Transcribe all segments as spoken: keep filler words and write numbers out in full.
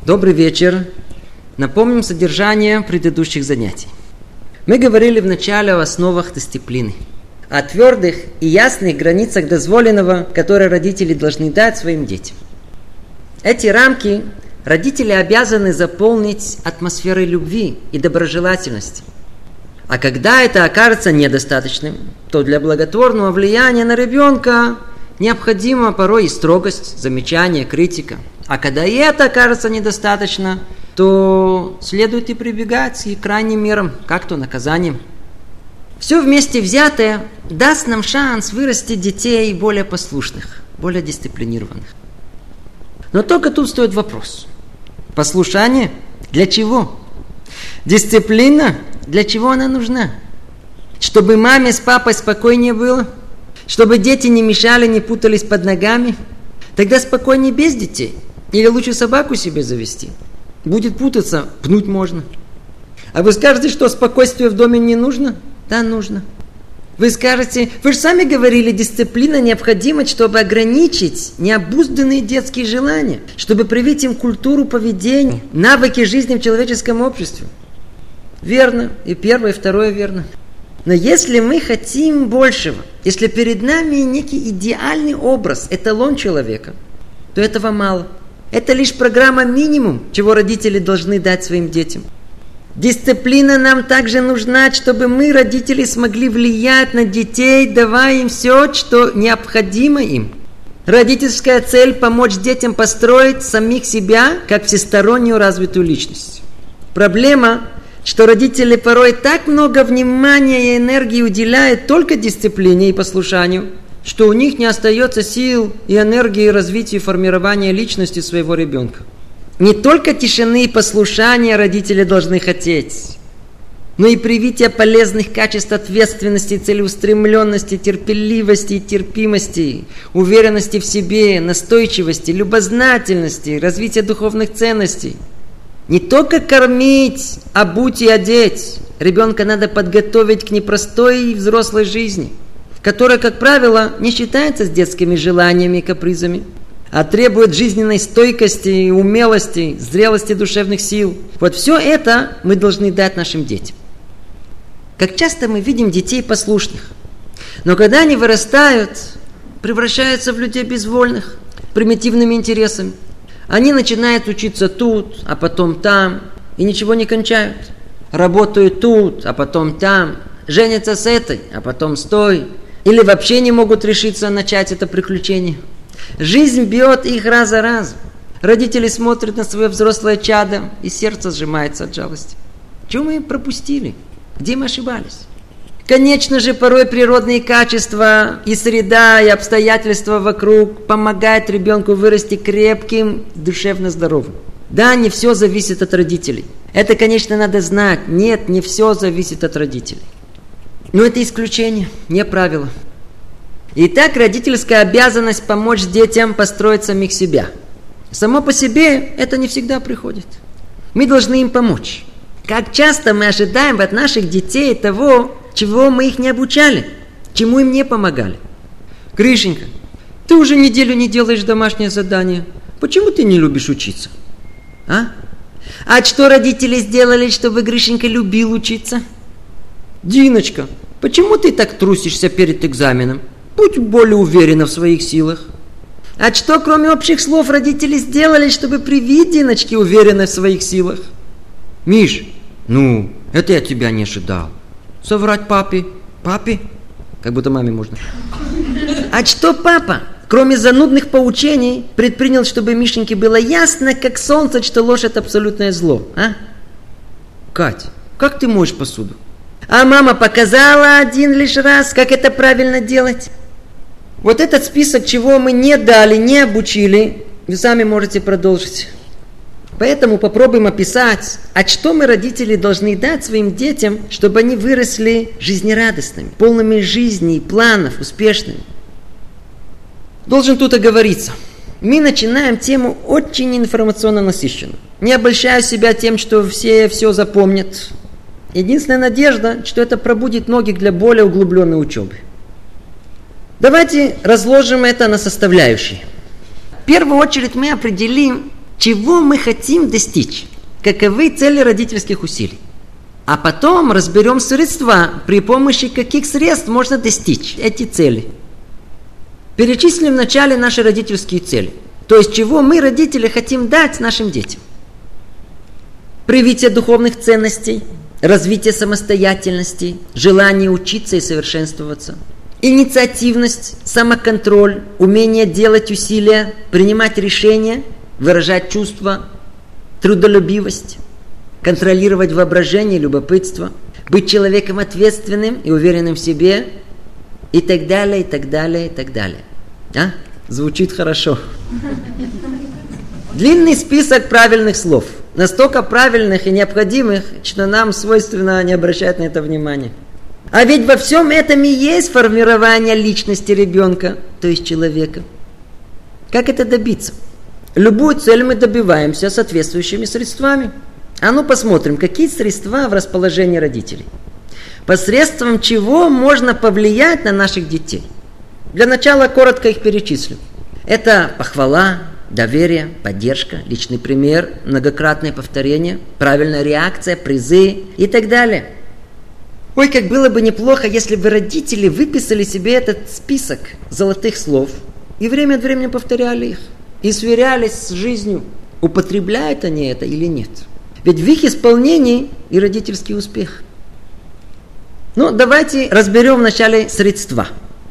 Добрый вечер. Напомним содержание предыдущих занятий. Мы говорили вначале о основах дисциплины, о твердых и ясных границах дозволенного, которые родители должны дать своим детям. Эти рамки родители обязаны заполнить атмосферой любви и доброжелательности. А когда это окажется недостаточным, то для благотворного влияния на ребенка необходима порой и строгость, замечание, критика. А когда и это окажется недостаточно, то следует и прибегать к крайним мерам, как то наказанием. Все вместе взятое даст нам шанс вырастить детей более послушных, более дисциплинированных. Но только тут стоит вопрос. Послушание для чего? Дисциплина для чего она нужна? Чтобы маме с папой спокойнее было? Чтобы дети не мешали, не путались под ногами? Тогда спокойнее без детей. Или лучше собаку себе завести? Будет путаться, пнуть можно. А вы скажете, что спокойствие в доме не нужно? Да, нужно. Вы скажете, вы же сами говорили, дисциплина необходима, чтобы ограничить необузданные детские желания, чтобы привить им культуру поведения, навыки жизни в человеческом обществе. Верно, и первое, и второе верно. Но если мы хотим большего, если перед нами некий идеальный образ, эталон человека, то этого мало. Это лишь программа минимум, чего родители должны дать своим детям. Дисциплина нам также нужна, чтобы мы, родители, смогли влиять на детей, давая им все, что необходимо им. Родительская цель – помочь детям построить самих себя, как всестороннюю развитую личность. Проблема, что родители порой так много внимания и энергии уделяют только дисциплине и послушанию, что у них не остается сил и энергии развития и формирования личности своего ребенка. Не только тишины и послушания родители должны хотеть, но и привития полезных качеств ответственности, целеустремленности, терпеливости и терпимости, уверенности в себе, настойчивости, любознательности, развития духовных ценностей. Не только кормить, обуть и одеть. Ребенка надо подготовить к непростой взрослой жизни, которая, как правило, не считается с детскими желаниями и капризами, а требует жизненной стойкости, умелости, зрелости душевных сил. Вот все это мы должны дать нашим детям. Как часто мы видим детей послушных, но когда они вырастают, превращаются в людей безвольных, примитивными интересами. Они начинают учиться тут, а потом там, и ничего не кончают. Работают тут, а потом там, женятся с этой, а потом с той, или вообще не могут решиться начать это приключение. Жизнь бьет их раз за разом. Родители смотрят на свое взрослое чадо, и сердце сжимается от жалости. Чего мы пропустили? Где мы ошибались? Конечно же, порой природные качества и среда, и обстоятельства вокруг помогают ребенку вырасти крепким, душевно здоровым. Да, не все зависит от родителей. Это, конечно, надо знать. Нет, не все зависит от родителей. Но это исключение, не правило. Итак, родительская обязанность помочь детям построить самих себя. Само по себе это не всегда приходит. Мы должны им помочь. Как часто мы ожидаем от наших детей того, чего мы их не обучали, чему им не помогали. Гришенька, ты уже неделю не делаешь домашнее задание. Почему ты не любишь учиться? А? А что родители сделали, чтобы Гришенька любил учиться? Диночка, почему ты так трусишься перед экзаменом? Будь более уверена в своих силах. А что, кроме общих слов, родители сделали, чтобы привить Диночке уверенность в своих силах? Миш, ну, это я тебя не ожидал. Соврать папе. Папе? Как будто маме можно. А что папа, кроме занудных поучений, предпринял, чтобы Мишеньке было ясно, как солнце, что ложь – это абсолютное зло, а? Кать, как ты моешь посуду? А мама показала один лишь раз, как это правильно делать. Вот этот список, чего мы не дали, не обучили, вы сами можете продолжить. Поэтому попробуем описать, а что мы, родители, должны дать своим детям, чтобы они выросли жизнерадостными, полными жизни и планов, успешными. Должен тут оговориться. Мы начинаем тему очень информационно насыщенную. Не обольщаю себя тем, что все все запомнят. Единственная надежда, что это пробудит многих для более углубленной учебы. Давайте разложим это на составляющие. В первую очередь мы определим, чего мы хотим достичь, каковы цели родительских усилий. А потом разберем средства, при помощи каких средств можно достичь эти цели. Перечислим вначале наши родительские цели. То есть, чего мы, родители, хотим дать нашим детям. Привитие духовных ценностей, развитие самостоятельности, желание учиться и совершенствоваться, инициативность, самоконтроль, умение делать усилия, принимать решения, выражать чувства, трудолюбивость, контролировать воображение, любопытство, быть человеком ответственным и уверенным в себе, и так далее, и так далее, и так далее. А? Звучит хорошо. Длинный список правильных слов. Настолько правильных и необходимых, что нам свойственно не обращать на это внимания. А ведь во всем этом и есть формирование личности ребенка, то есть человека. Как это добиться? Любую цель мы добиваемся соответствующими средствами. А ну посмотрим, какие средства в расположении родителей. Посредством чего можно повлиять на наших детей. Для начала коротко их перечислю. Это похвала, доверие, поддержка, личный пример, многократное повторение, правильная реакция, призы и так далее. Ой, как было бы неплохо, если бы родители выписали себе этот список золотых слов и время от времени повторяли их и сверялись с жизнью, употребляют они это или нет. Ведь в их исполнении и родительский успех. Ну, давайте разберем вначале средства.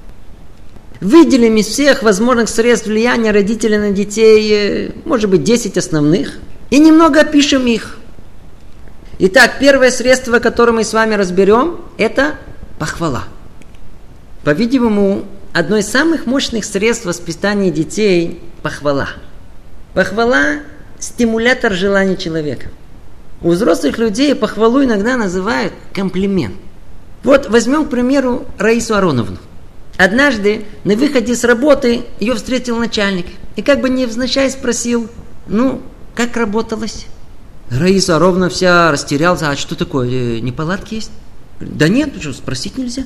Выделим из всех возможных средств влияния родителей на детей, может быть, десять основных, и немного опишем их. Итак, первое средство, которое мы с вами разберем, это похвала. По-видимому, одно из самых мощных средств воспитания детей – похвала. Похвала – стимулятор желаний человека. У взрослых людей похвалу иногда называют комплимент. Вот возьмем, к примеру, Раису Ароновну. Однажды на выходе с работы ее встретил начальник и как бы невзначай спросил: ну, как работалось? Раиса Ароновна вся растерялась: а что такое, неполадки есть? Да нет, что, спросить нельзя.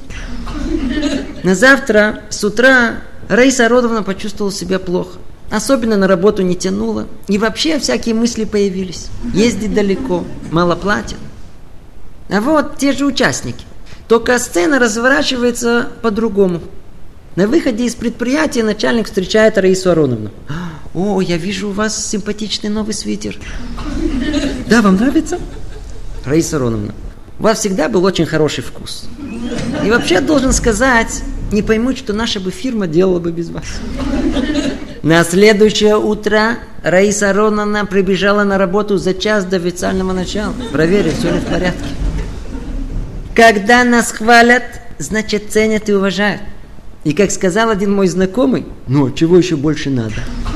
На завтра с утра Раиса Ароновна почувствовала себя плохо. Особенно на работу не тянула. И вообще всякие мысли появились. Ездить далеко, мало платят. А вот те же участники. Только сцена разворачивается по-другому. На выходе из предприятия начальник встречает Раису Ароновну. О, я вижу у вас симпатичный новый свитер. Да, вам нравится? Раиса Ароновна, у вас всегда был очень хороший вкус. И вообще должен сказать, не поймут, что наша бы фирма делала бы без вас. На следующее утро Раиса Ароновна прибежала на работу за час до официального начала. Проверить, все ли в порядке. Когда нас хвалят, значит ценят и уважают. И как сказал один мой знакомый, ну, чего еще больше надо?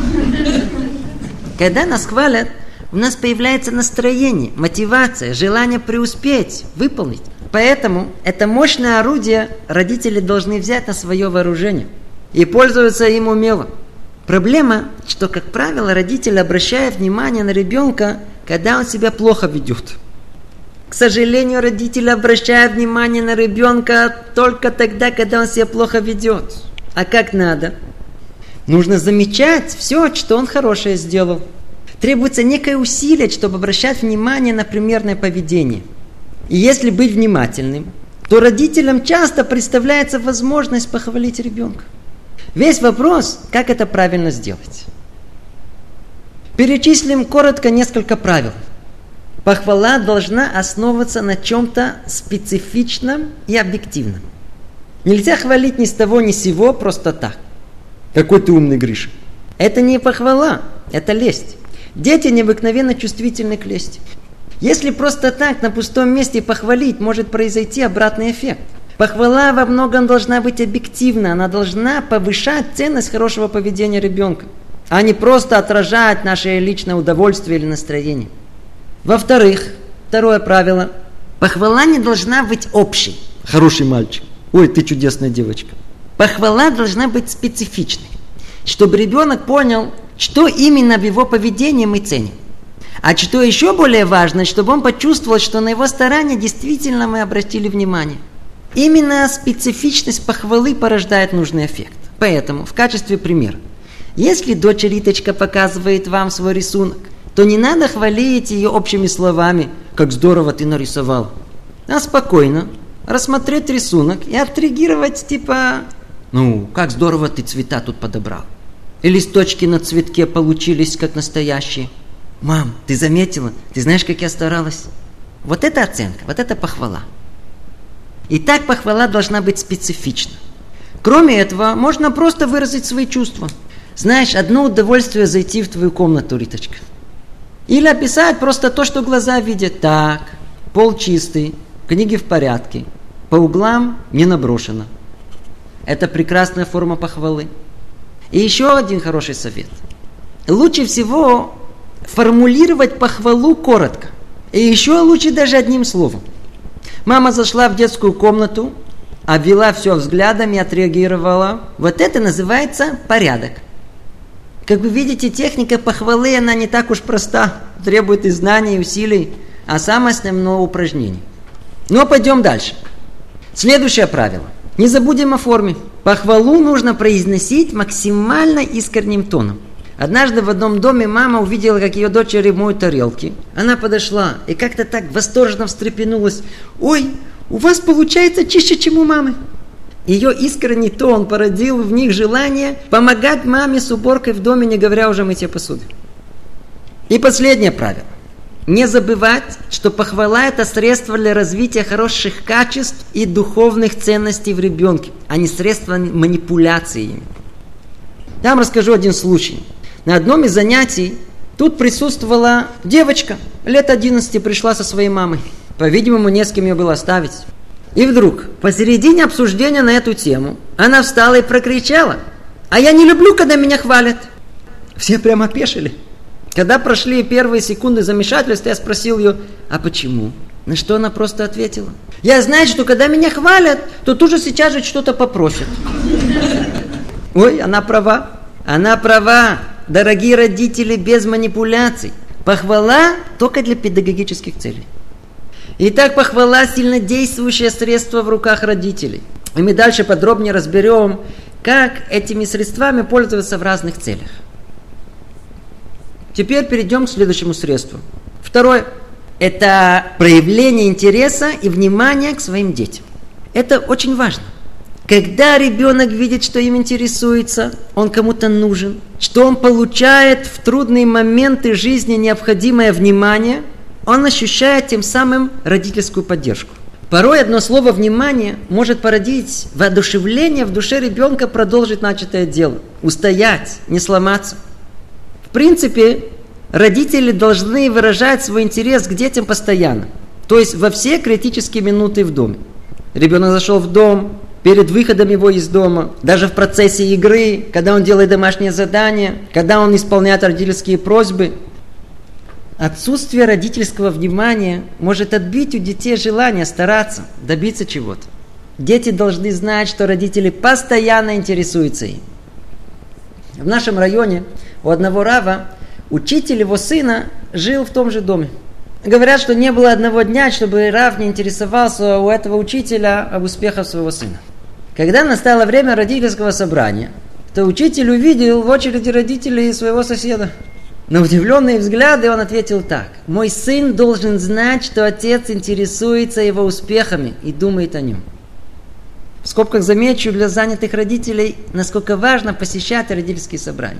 Когда нас хвалят, у нас появляется настроение, мотивация, желание преуспеть, выполнить. Поэтому это мощное орудие родители должны взять на свое вооружение и пользоваться им умело. Проблема, что, как правило, родители обращают внимание на ребенка, когда он себя плохо ведет. К сожалению, родители обращают внимание на ребенка только тогда, когда он себя плохо ведет. А как надо? Нужно замечать все, что он хорошее сделал. Требуется некое усилие, чтобы обращать внимание на примерное поведение. И если быть внимательным, то родителям часто представляется возможность похвалить ребенка. Весь вопрос, как это правильно сделать. Перечислим коротко несколько правил. Похвала должна основываться на чем-то специфичном и объективном. Нельзя хвалить ни с того ни с сего просто так. Какой ты умный, Гриша. Это не похвала, это лесть. Дети необыкновенно чувствительны к лести. Если просто так на пустом месте похвалить, может произойти обратный эффект. Похвала во многом должна быть объективна, она должна повышать ценность хорошего поведения ребенка, а не просто отражать наше личное удовольствие или настроение. Во-вторых, второе правило. Похвала не должна быть общей. Хороший мальчик. Ой, ты чудесная девочка. Похвала должна быть специфичной, чтобы ребенок понял, что именно в его поведении мы ценим. А что еще более важно, чтобы он почувствовал, что на его старания действительно мы обратили внимание. Именно специфичность похвалы порождает нужный эффект. Поэтому, в качестве примера, если дочь Риточка показывает вам свой рисунок то не надо хвалить ее общими словами, как здорово ты нарисовал. А спокойно рассмотреть рисунок и отреагировать типа, ну, как здорово ты цвета тут подобрал. И листочки на цветке получились как настоящие. Мам, ты заметила? Ты знаешь, как я старалась? Вот это оценка, вот это похвала. И так похвала должна быть специфична. Кроме этого, можно просто выразить свои чувства. Знаешь, одно удовольствие зайти в твою комнату, Риточка. Или описать просто то, что глаза видят. Так, пол чистый, книги в порядке, по углам не наброшено. Это прекрасная форма похвалы. И еще один хороший совет. Лучше всего формулировать похвалу коротко. И еще лучше даже одним словом. Мама зашла в детскую комнату, обвела все взглядом и отреагировала. Вот это называется порядок. Как вы видите, техника похвалы, она не так уж проста. Требует и знаний, и усилий, а самое основное упражнение. Но пойдем дальше. Следующее правило. Не забудем о форме. Похвалу нужно произносить максимально искренним тоном. Однажды в одном доме мама увидела, как ее дочери моют тарелки. Она подошла и как-то так восторженно встрепенулась. «Ой, у вас получается чище, чем у мамы». Ее искренний тон породил в них желание помогать маме с уборкой в доме, не говоря уже о мытье посуды. И последнее правило. Не забывать, что похвала – это средство для развития хороших качеств и духовных ценностей в ребенке, а не средство манипуляции ими. Я вам расскажу один случай. На одном из занятий тут присутствовала девочка, лет одиннадцати, пришла со своей мамой. По-видимому, не с кем ее было оставить. И вдруг, посередине обсуждения на эту тему, она встала и прокричала: «А я не люблю, когда меня хвалят!» Все прямо опешили. Когда прошли первые секунды замешательства, я спросил ее: «А почему?» На что она просто ответила: «Я знаю, что когда меня хвалят, то тут же сейчас же что-то попросят». Ой, она права. Она права. Дорогие родители, без манипуляций. Похвала только для педагогических целей. Итак, похвала – сильнодействующее средство в руках родителей. И мы дальше подробнее разберем, как этими средствами пользоваться в разных целях. Теперь перейдем к следующему средству. Второе – это проявление интереса и внимания к своим детям. Это очень важно. Когда ребенок видит, что им интересуется, он кому-то нужен, что он получает в трудные моменты жизни необходимое внимание, он ощущает тем самым родительскую поддержку. Порой одно слово «внимание» может породить воодушевление в душе ребенка продолжить начатое дело, устоять, не сломаться. В принципе, родители должны выражать свой интерес к детям постоянно, то есть во все критические минуты в доме. Ребенок зашел в дом, перед выходом его из дома, даже в процессе игры, когда он делает домашнее задание, когда он исполняет родительские просьбы. Отсутствие родительского внимания может отбить у детей желание стараться, добиться чего-то. Дети должны знать, что родители постоянно интересуются им. В нашем районе у одного рава учитель его сына жил в том же доме. Говорят, что не было одного дня, чтобы рав не интересовался у этого учителя об успехах своего сына. Когда настало время родительского собрания, то учитель увидел в очереди родителей своего соседа. На удивленные взгляды он ответил так: «Мой сын должен знать, что отец интересуется его успехами и думает о нем». В скобках замечу для занятых родителей, насколько важно посещать родительские собрания.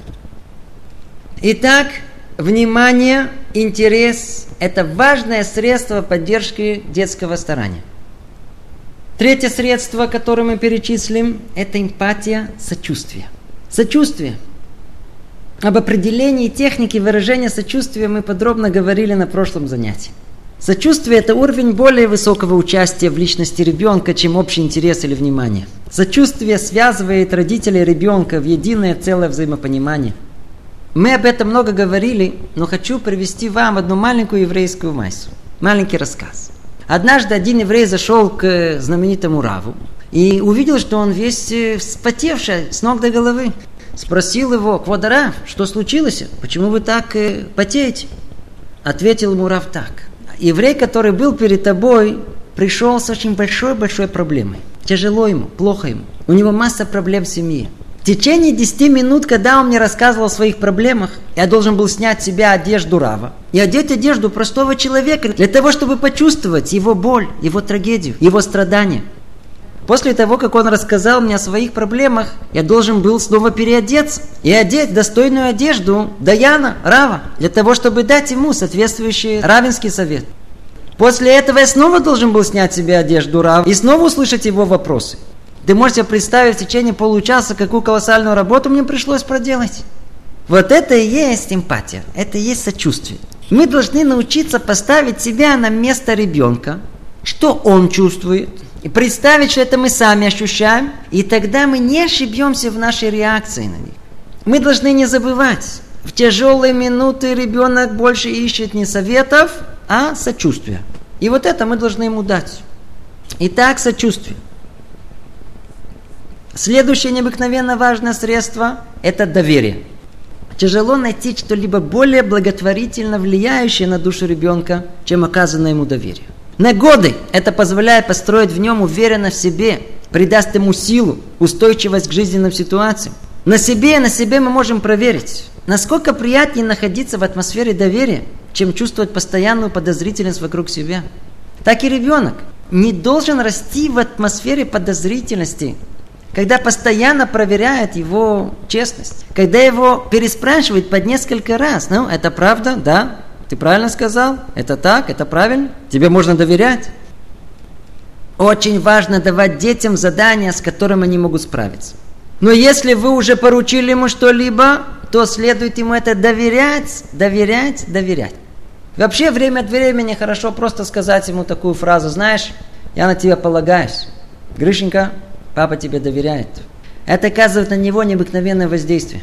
Итак, внимание, интерес – это важное средство поддержки детского старания. Третье средство, которое мы перечислим, это эмпатия, сочувствие. Сочувствие. Об определении техники выражения сочувствия мы подробно говорили на прошлом занятии. Сочувствие – это уровень более высокого участия в личности ребенка, чем общий интерес или внимание. Сочувствие связывает родителей и ребенка в единое целое взаимопонимание. Мы об этом много говорили, но хочу привести вам одну маленькую еврейскую майсу. Маленький рассказ. Однажды один еврей зашел к знаменитому раву и увидел, что он весь вспотевший с ног до головы. Спросил его: «Квод рав, что случилось? Почему вы так э, потеете?» Ответил ему рав так: «Еврей, который был перед тобой, пришел с очень большой-большой проблемой. Тяжело ему, плохо ему. У него масса проблем в семье. В течение десяти минут, когда он мне рассказывал о своих проблемах, я должен был снять с себя одежду рава и одеть одежду простого человека для того, чтобы почувствовать его боль, его трагедию, его страдания. После того, как он рассказал мне о своих проблемах, я должен был снова переодеться и одеть достойную одежду даяна, рава, для того, чтобы дать ему соответствующий равенский совет. После этого я снова должен был снять с себя одежду рава и снова услышать его вопросы. Ты можете представить в течение получаса, какую колоссальную работу мне пришлось проделать. Вот это и есть эмпатия, это и есть сочувствие. Мы должны научиться поставить себя на место ребенка, что он чувствует, и представить, что это мы сами ощущаем, и тогда мы не ошибемся в нашей реакции на них. Мы должны не забывать, в тяжелые минуты ребенок больше ищет не советов, а сочувствия. И вот это мы должны ему дать. Итак, сочувствие. Следующее необыкновенно важное средство – это доверие. Тяжело найти что-либо более благотворительно влияющее на душу ребенка, чем оказанное ему доверие. На годы это позволяет построить в нем уверенность в себе, придаст ему силу, устойчивость к жизненным ситуациям. На себе, на себе мы можем проверить, насколько приятнее находиться в атмосфере доверия, чем чувствовать постоянную подозрительность вокруг себя. Так и ребенок не должен расти в атмосфере подозрительности, когда постоянно проверяет его честность, когда его переспрашивают под несколько раз. Ну, это правда? Да? Ты правильно сказал? Это так? Это правильно? Тебе можно доверять? Очень важно давать детям задания, с которыми они могут справиться. Но если вы уже поручили ему что-либо, то следует ему это доверять, доверять, доверять. Вообще, время от времени хорошо просто сказать ему такую фразу: знаешь, я на тебя полагаюсь. Гришенька, папа тебе доверяет. Это оказывает на него необыкновенное воздействие.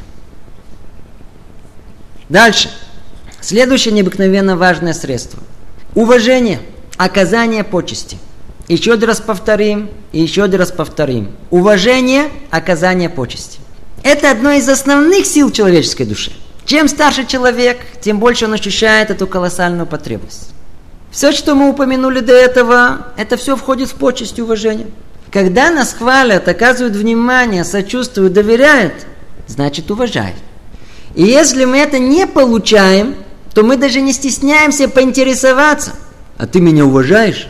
Дальше. Следующее необыкновенно важное средство. Уважение, оказание почести. Еще один раз повторим, и еще один раз повторим. Уважение, оказание почести. Это одно из основных сил человеческой души. Чем старше человек, тем больше он ощущает эту колоссальную потребность. Все, что мы упомянули до этого, это все входит в почесть и уважение. Когда нас хвалят, оказывают внимание, сочувствуют, доверяют, значит уважают. И если мы это не получаем, то мы даже не стесняемся поинтересоваться. А ты меня уважаешь?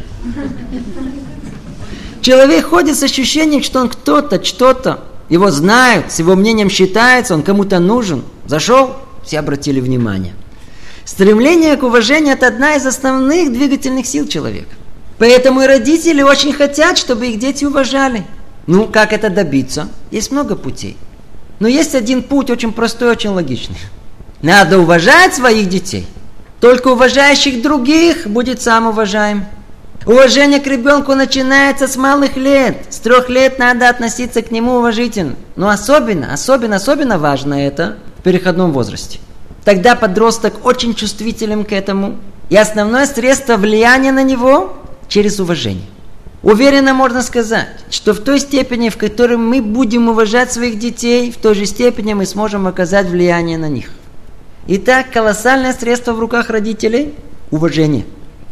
Человек ходит с ощущением, что он кто-то, что-то. Его знают, с его мнением считается, он кому-то нужен. Зашел, все обратили внимание. Стремление к уважению – это одна из основных двигательных сил человека. Поэтому и родители очень хотят, чтобы их дети уважали. Ну, как это добиться? Есть много путей. Но есть один путь, очень простой, очень логичный. Надо уважать своих детей. Только уважающих других будет сам уважаем. Уважение к ребенку начинается с малых лет. С трех лет надо относиться к нему уважительно. Но особенно, особенно, особенно важно это в переходном возрасте. Тогда подросток очень чувствителен к этому. И основное средство влияния на него – через уважение. Уверенно можно сказать, что в той степени, в которой мы будем уважать своих детей, в той же степени мы сможем оказать влияние на них. Итак, колоссальное средство в руках родителей – уважение.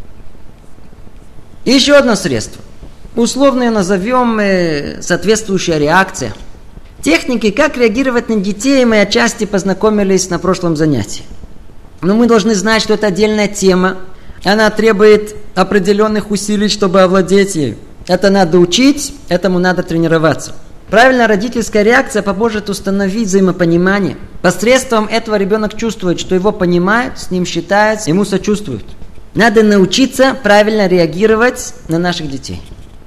И еще одно средство. Условно ее назовем э, соответствующая реакция. Техники, как реагировать на детей, мы отчасти познакомились на прошлом занятии. Но мы должны знать, что это отдельная тема. Она требует определенных усилий, чтобы овладеть ею. Это надо учить, этому надо тренироваться. Правильная родительская реакция поможет установить взаимопонимание. Посредством этого ребенок чувствует, что его понимают, с ним считаются, ему сочувствуют. Надо научиться правильно реагировать на наших детей.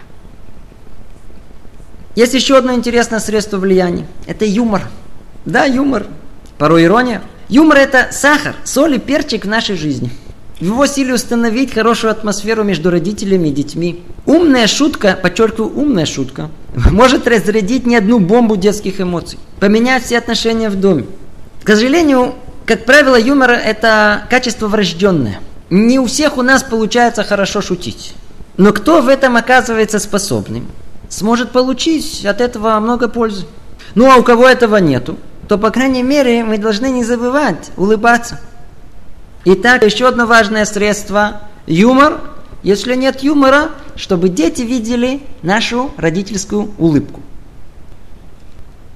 Есть еще одно интересное средство влияния. Это юмор. Да, юмор. Порой ирония. Юмор – это сахар, соль и перчик в нашей жизни. В его силе установить хорошую атмосферу между родителями и детьми. Умная шутка, подчеркиваю, умная шутка, может разрядить не одну бомбу детских эмоций, поменять все отношения в доме. К сожалению, как правило, юмор – это качество врожденное. Не у всех у нас получается хорошо шутить. Но кто в этом оказывается способным, сможет получить от этого много пользы. Ну а у кого этого нету, то, по крайней мере, мы должны не забывать улыбаться. Итак, еще одно важное средство – юмор. Если нет юмора, чтобы дети видели нашу родительскую улыбку.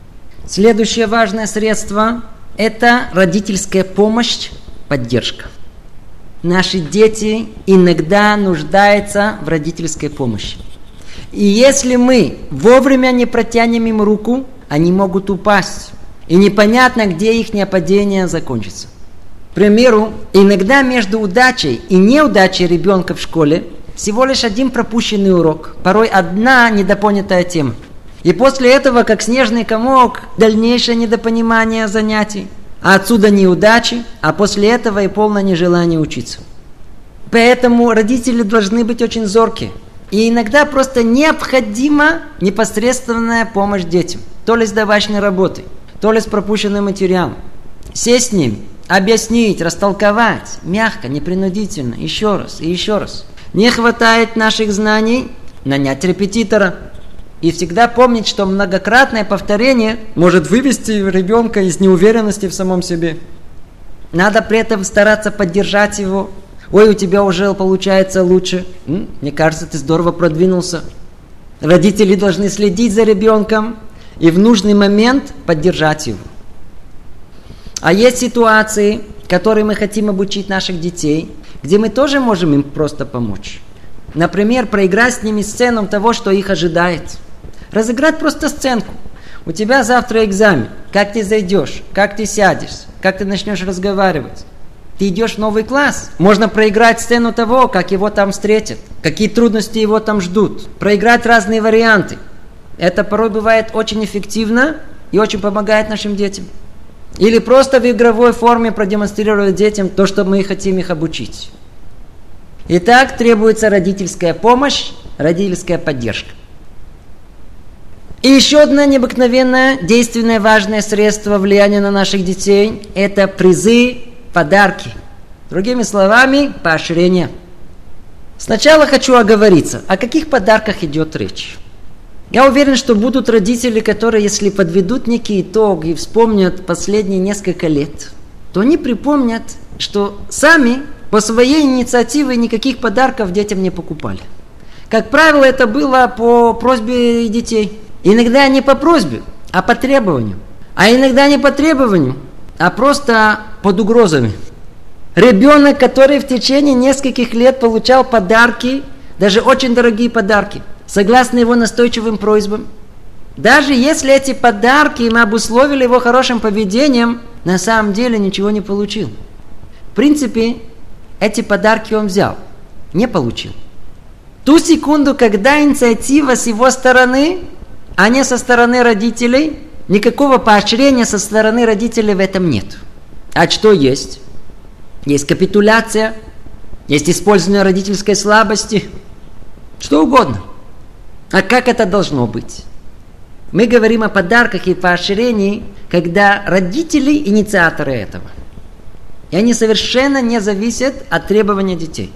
Следующее важное средство – это родительская помощь, поддержка. Наши дети иногда нуждаются в родительской помощи. И если мы вовремя не протянем им руку, они могут упасть. И непонятно, где их падение закончится. К примеру, иногда между удачей и неудачей ребенка в школе всего лишь один пропущенный урок, порой одна недопонятая тема. И после этого, как снежный комок, дальнейшее недопонимание занятий. А отсюда неудачи, а после этого и полное нежелание учиться. Поэтому родители должны быть очень зоркие. И иногда просто необходима непосредственная помощь детям. То ли с домашней работой, то ли с пропущенным материалом. Сесть с ним, объяснить, растолковать, мягко, непринудительно, еще раз и еще раз. Не хватает наших знаний, нанять репетитора. И всегда помнить, что многократное повторение может вывести ребенка из неуверенности в самом себе. Надо при этом стараться поддержать его. Ой, у тебя уже получается лучше. М? Мне кажется, ты здорово продвинулся. Родители должны следить за ребенком и в нужный момент поддержать его. А есть ситуации, которые мы хотим обучить наших детей, где мы тоже можем им просто помочь. Например, проиграть с ними сцену того, что их ожидает. Разыграть просто сценку. У тебя завтра экзамен. Как ты зайдешь? Как ты сядешь? Как ты начнешь разговаривать? Ты идешь в новый класс. Можно проиграть сцену того, как его там встретят. Какие трудности его там ждут. Проиграть разные варианты. Это порой бывает очень эффективно и очень помогает нашим детям. Или просто в игровой форме продемонстрировать детям то, что мы хотим их обучить. Итак, требуется родительская помощь, родительская поддержка. И еще одно необыкновенное, действенное, важное средство влияния на наших детей – это призы, подарки. Другими словами, поощрение. Сначала хочу оговориться, о каких подарках идет речь. Я уверен, что будут родители, которые, если подведут некий итог и вспомнят последние несколько лет, то они припомнят, что сами по своей инициативе никаких подарков детям не покупали. Как правило, это было по просьбе детей. Иногда не по просьбе, а по требованию. А иногда не по требованию, а просто под угрозами. Ребенок, который в течение нескольких лет получал подарки, даже очень дорогие подарки, согласно его настойчивым просьбам, даже если эти подарки мы обусловили его хорошим поведением, на самом деле ничего не получил. В принципе, эти подарки он взял, не получил. Ту секунду, когда инициатива с его стороны, а не со стороны родителей, никакого поощрения со стороны родителей в этом нет. А что есть? Есть капитуляция, есть использование родительской слабости, что угодно. А как это должно быть? Мы говорим о подарках и поощрении, когда родители инициаторы этого. И они совершенно не зависят от требований детей.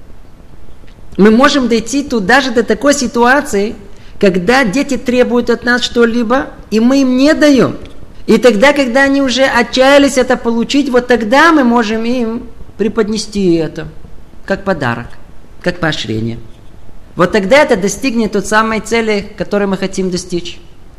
Мы можем дойти тут даже до такой ситуации, когда дети требуют от нас что-либо, и мы им не даем. И тогда, когда они уже отчаялись это получить, вот тогда мы можем им преподнести это, как подарок, как поощрение. Вот тогда это достигнет той самой цели, которой мы хотим достичь.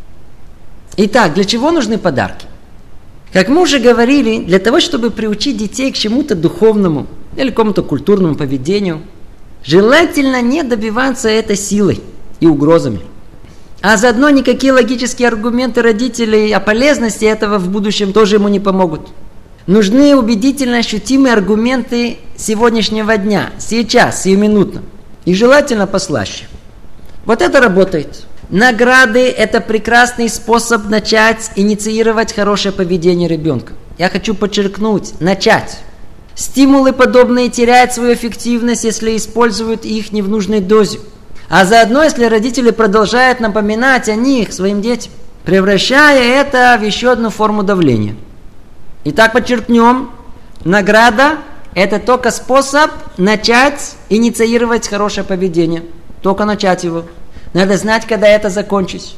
Итак, для чего нужны подарки? Как мы уже говорили, для того, чтобы приучить детей к чему-то духовному или какому-то культурному поведению, желательно не добиваться это силой и угрозами. А заодно никакие логические аргументы родителей о полезности этого в будущем тоже ему не помогут. Нужны убедительно ощутимые аргументы сегодняшнего дня, сейчас, сиюминутно. И желательно послаще. Вот это работает. Награды – это прекрасный способ начать инициировать хорошее поведение ребенка. Я хочу подчеркнуть, начать. Стимулы подобные теряют свою эффективность, если используют их не в нужной дозе. А заодно, если родители продолжают напоминать о них своим детям, превращая это в еще одну форму давления. Итак, подчеркнем, награда – это только способ начать инициировать хорошее поведение. Только начать его. Надо знать, когда это закончить.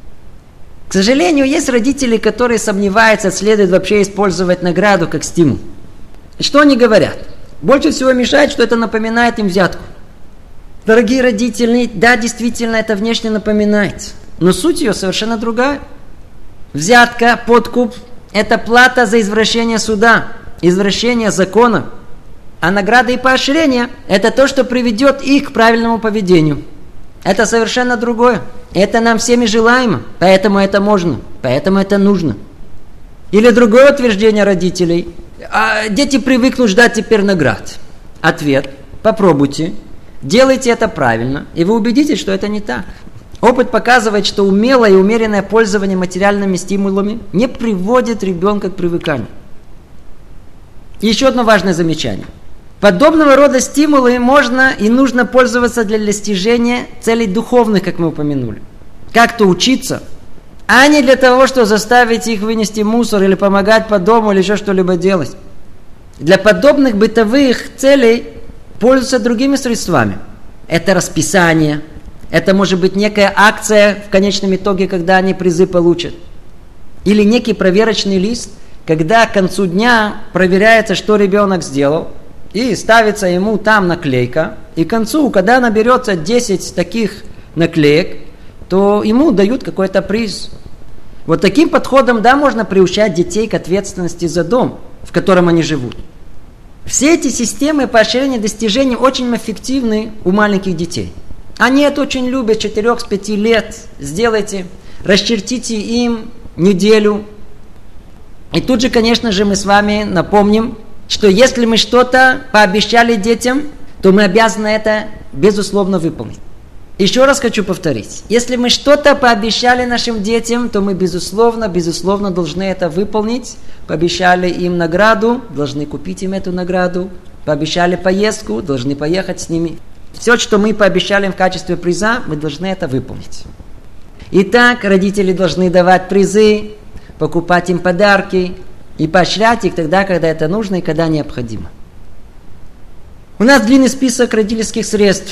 К сожалению, есть родители, которые сомневаются, следует вообще использовать награду как стимул. И что они говорят? Больше всего мешает, что это напоминает им взятку. Дорогие родители, да, действительно, это внешне напоминает. Но суть ее совершенно другая. взятка, подкуп – это плата за извращение суда, извращение закона. А награда и поощрение – это то, что приведет их к правильному поведению. Это совершенно другое. Это нам всеми желаемо, поэтому это можно, поэтому это нужно. Или другое утверждение родителей. А дети привыкнут ждать теперь наград. Ответ – попробуйте, делайте это правильно, и вы убедитесь, что это не так. Опыт показывает, что умелое и умеренное пользование материальными стимулами не приводит ребенка к привыканию. Еще одно важное замечание. Подобного рода стимулы можно и нужно пользоваться для достижения целей духовных, как мы упомянули. Как-то учиться, а не для того, чтобы заставить их вынести мусор или помогать по дому или еще что-либо делать. Для подобных бытовых целей пользуются другими средствами. Это расписание, это может быть некая акция в конечном итоге, когда они призы получат. Или некий проверочный лист, когда к концу дня проверяется, что ребенок сделал, и ставится ему там наклейка, и к концу, когда наберется десять таких наклеек, то ему дают какой-то приз. Вот таким подходом, да, можно приучать детей к ответственности за дом, в котором они живут. Все эти системы поощрения достижений очень эффективны у маленьких детей. Они это очень любят, четырех с пяти лет. Сделайте, расчертите им неделю. И тут же, конечно же, мы с вами напомним, что если мы что-то пообещали детям, то мы обязаны это, безусловно, выполнить. Еще раз хочу повторить. Если мы что-то пообещали нашим детям, то мы, безусловно, безусловно, должны это выполнить. Пообещали им награду, должны купить им эту награду. Пообещали поездку, должны поехать с ними. Все, что мы пообещали им в качестве приза, мы должны это выполнить. Итак, родители должны давать призы, покупать им подарки и поощрять их тогда, когда это нужно и когда необходимо. У нас длинный список родительских средств.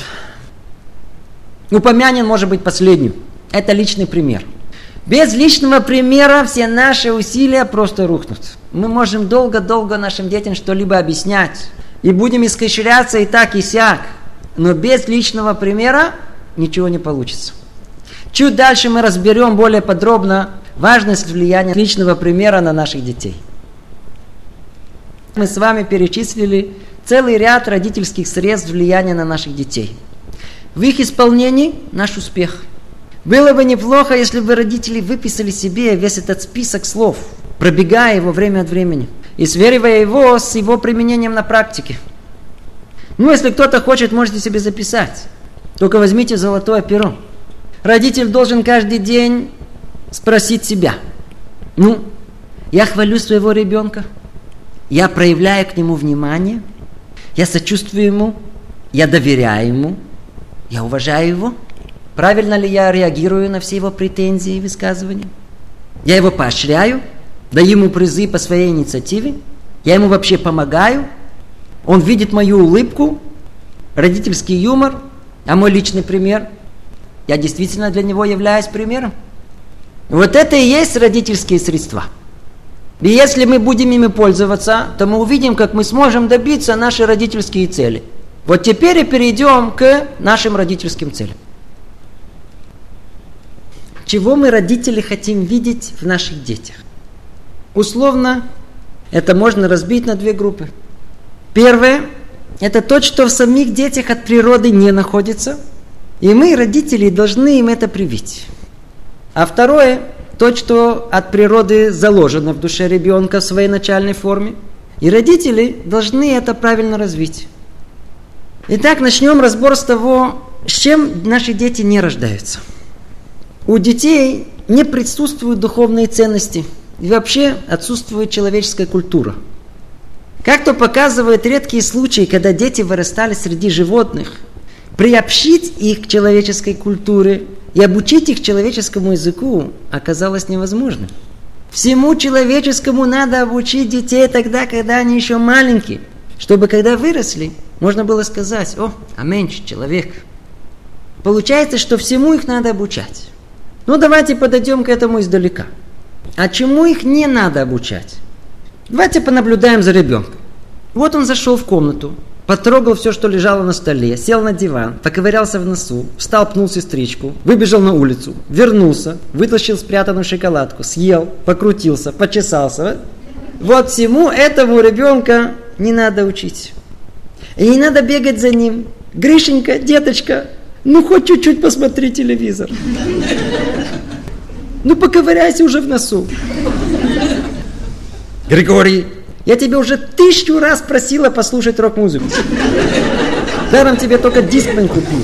Упомянем, может быть, последнюю. Это личный пример. Без личного примера все наши усилия просто рухнут. Мы можем долго-долго нашим детям что-либо объяснять. И будем искощряться и так, и сяк. Но без личного примера ничего не получится. Чуть дальше мы разберем более подробно важность влияния личного примера на наших детей. Мы с вами перечислили целый ряд родительских средств влияния на наших детей. В их исполнении наш успех. Было бы неплохо, если бы родители выписали себе весь этот список слов, пробегая его время от времени и сверивая его с его применением на практике. Ну, если кто-то хочет, можете себе записать. Только возьмите золотое перо. Родитель должен каждый день спросить себя: ну, я хвалю своего ребенка, я проявляю к нему внимание, я сочувствую ему, я доверяю ему, я уважаю его. Правильно ли я реагирую на все его претензии и высказывания? Я его поощряю, даю ему призы по своей инициативе, я ему вообще помогаю. Он видит мою улыбку, родительский юмор, а мой личный пример. Я действительно для него являюсь примером. Вот это и есть родительские средства. И если мы будем ими пользоваться, то мы увидим, как мы сможем добиться наши родительские цели. Вот теперь и перейдем к нашим родительским целям. Чего мы, родители, хотим видеть в наших детях? Условно, это можно разбить на две группы. Первое – это то, что в самих детях от природы не находится, и мы, родители, должны им это привить. А второе – то, что от природы заложено в душе ребенка в своей начальной форме, и родители должны это правильно развить. Итак, начнем разбор с того, с чем наши дети не рождаются. У детей не присутствуют духовные ценности, и вообще отсутствует человеческая культура. Как то показывают редкие случаи, когда дети вырастали среди животных, приобщить их к человеческой культуре и обучить их человеческому языку оказалось невозможным. Всему человеческому надо обучить детей тогда, когда они еще маленькие, чтобы когда выросли, можно было сказать: о, а меньше человек. Получается, что всему их надо обучать. Ну, давайте подойдем к этому издалека. А чему их не надо обучать? Давайте понаблюдаем за ребенком. Вот он зашел в комнату, потрогал все, что лежало на столе, сел на диван, поковырялся в носу, встал, пнул сестричку, выбежал на улицу, вернулся, вытащил спрятанную шоколадку, съел, покрутился, почесался. Вот всему этому ребенка не надо учить. И не надо бегать за ним. Гришенька, деточка, ну хоть чуть-чуть посмотри телевизор. Ну поковыряйся уже в носу. Григорий, я тебя уже тысячу раз просила послушать рок-музыку. Даром тебе только дискмен купил.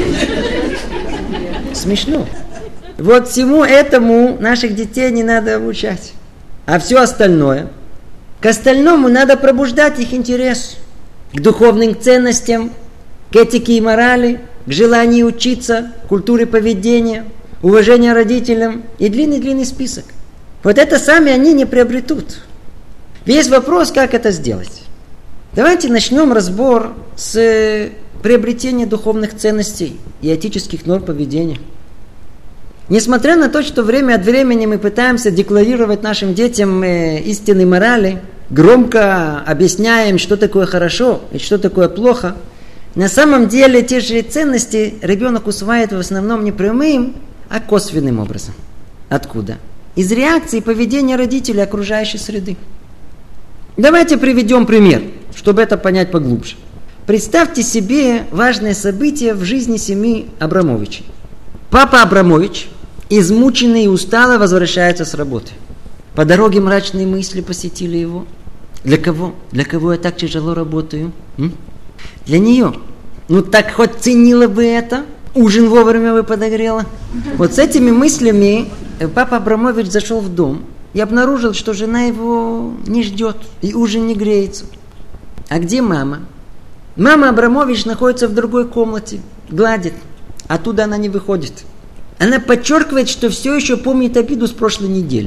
Смешно. Вот всему этому наших детей не надо обучать. А все остальное, к остальному надо пробуждать их интерес. К духовным ценностям, к этике и морали, к желанию учиться, культуре поведения, уважению родителям и длинный-длинный список. Вот это сами они не приобретут. Весь вопрос, как это сделать. Давайте начнем разбор с приобретения духовных ценностей и этических норм поведения. Несмотря на то, что время от времени мы пытаемся декларировать нашим детям истинные морали, громко объясняем, что такое хорошо и что такое плохо, на самом деле те же ценности ребенок усваивает в основном не прямым, а косвенным образом. Откуда? Из реакции поведения родителей окружающей среды. Давайте приведем пример, чтобы это понять поглубже. Представьте себе важное событие в жизни семьи Абрамовичей. Папа Абрамович, измученный и усталый, возвращается с работы. По дороге мрачные мысли посетили его. Для кого? Для кого я так тяжело работаю? М? Для нее. Ну так хоть ценила бы это. Ужин вовремя бы подогрела. Вот с этими мыслями папа Абрамович зашел в дом и обнаружил, что жена его не ждет и ужин не греется. А где мама? Мама Абрамович находится в другой комнате, гладит. Оттуда она не выходит. Она подчеркивает, что все еще помнит обиду с прошлой недели.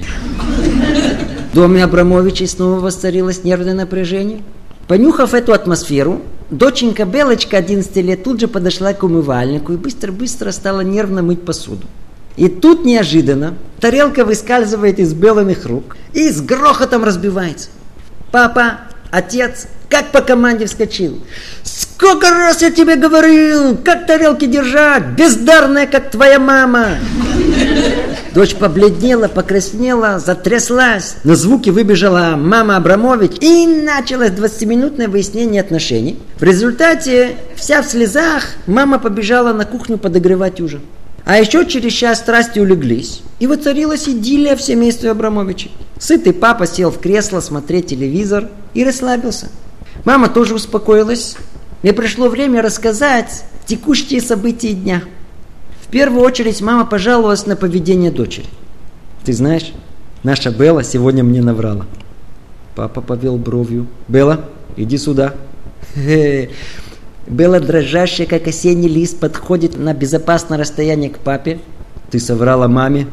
В доме Абрамовичей снова воцарилось нервное напряжение. Понюхав эту атмосферу, доченька Белочка, одиннадцати лет, тут же подошла к умывальнику и быстро-быстро стала нервно мыть посуду. И тут неожиданно тарелка выскальзывает из Белиных рук и с грохотом разбивается. Папа, отец, как по команде вскочил. «Сколько раз я тебе говорил, как тарелки держать, бездарная, как твоя мама!» Дочь побледнела, покраснела, затряслась. На звуки выбежала мама Абрамович, и началось двадцатиминутное выяснение отношений. В результате, вся в слезах, мама побежала на кухню подогревать ужин. А еще через час страсти улеглись, и воцарилась идиллия в семействе Абрамовичей. Сытый папа сел в кресло смотреть телевизор и расслабился. Мама тоже успокоилась. Мне пришло время рассказать текущие события дня. В первую очередь мама пожаловалась на поведение дочери. Ты знаешь, наша Белла сегодня мне наврала. Папа повел бровью. Белла, иди сюда. Хе-хе. Белла, дрожащая, как осенний лист, подходит на безопасное расстояние к папе. Ты соврала маме.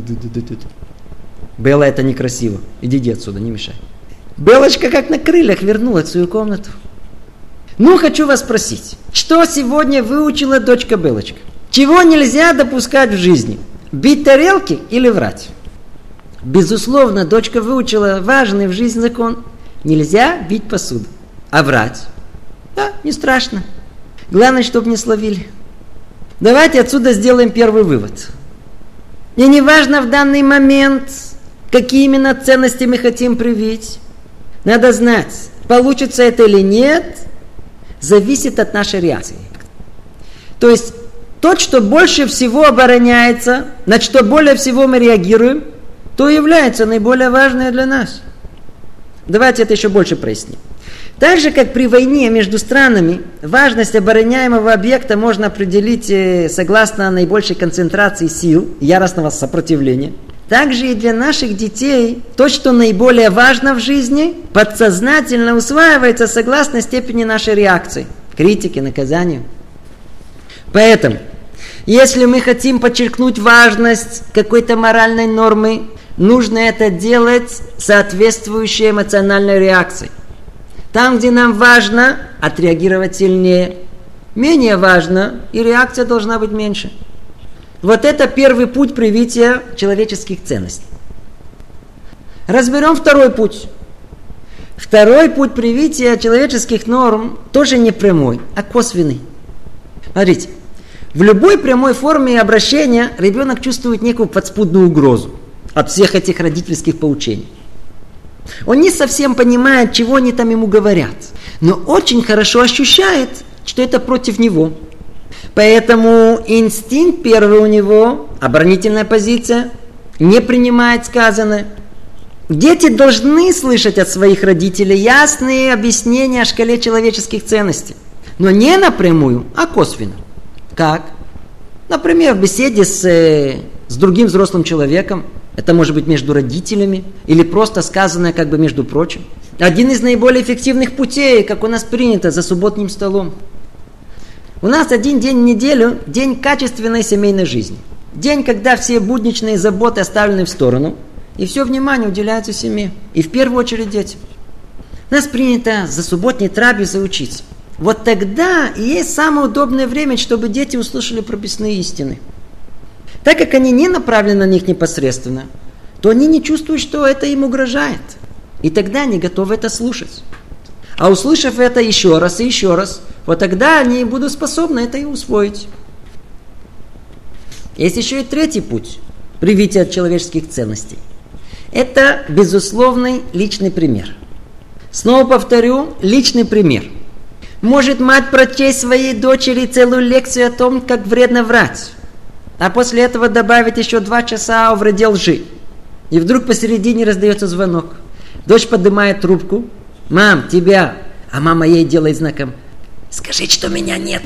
Белла, это некрасиво. Иди, иди отсюда, не мешай. Белочка как на крыльях вернулась в свою комнату. Ну, хочу вас спросить, что сегодня выучила дочка Белочка? Чего нельзя допускать в жизни? Бить тарелки или врать? Безусловно, дочка выучила важный в жизни закон. Нельзя бить посуду. А врать? Да, не страшно. Главное, чтобы не словили. Давайте отсюда сделаем первый вывод. И не важно в данный момент, какие именно ценности мы хотим привить. Надо знать, получится это или нет, зависит от нашей реакции. То есть, тот, что больше всего обороняется, на что более всего мы реагируем, то является наиболее важное для нас. Давайте это еще больше проясним. Так же, как при войне между странами, важность обороняемого объекта можно определить согласно наибольшей концентрации сил, яростного сопротивления. Также и для наших детей то, что наиболее важно в жизни, подсознательно усваивается согласно степени нашей реакции, критики, наказанию. Поэтому, если мы хотим подчеркнуть важность какой-то моральной нормы, нужно это делать соответствующей эмоциональной реакцией. Там, где нам важно, отреагировать сильнее. Менее важно, и реакция должна быть меньше. Вот это первый путь привития человеческих ценностей. Разберем второй путь. Второй путь привития человеческих норм тоже не прямой, а косвенный. Смотрите, в любой прямой форме обращения ребенок чувствует некую подспудную угрозу от всех этих родительских поучений. Он не совсем понимает, чего они там ему говорят, но очень хорошо ощущает, что это против него. Поэтому инстинкт первый у него, оборонительная позиция, не принимает сказанное. Дети должны слышать от своих родителей ясные объяснения о шкале человеческих ценностей, но не напрямую, а косвенно. Как? Например, в беседе с, с другим взрослым человеком, это может быть между родителями, или просто сказанное как бы между прочим. Один из наиболее эффективных путей, как у нас принято, за субботним столом. У нас один день в неделю – день качественной семейной жизни. День, когда все будничные заботы оставлены в сторону, и все внимание уделяется семье, и в первую очередь детям. У нас принято за субботней трапезой учиться. Вот тогда и есть самое удобное время, чтобы дети услышали прописные истины. Так как они не направлены на них непосредственно, то они не чувствуют, что это им угрожает. И тогда они готовы это слушать. А услышав это еще раз и еще раз, вот тогда они будут способны это и усвоить. Есть еще и третий путь привития человеческих ценностей. Это безусловный личный пример. Снова повторю, личный пример. Может мать прочесть своей дочери целую лекцию о том, как вредно врать, а после этого добавить еще два часа о вреде лжи. И вдруг посередине раздается звонок. Дочь поднимает трубку. «Мам, тебя!» А мама ей делает знаком: «Скажи, что меня нет».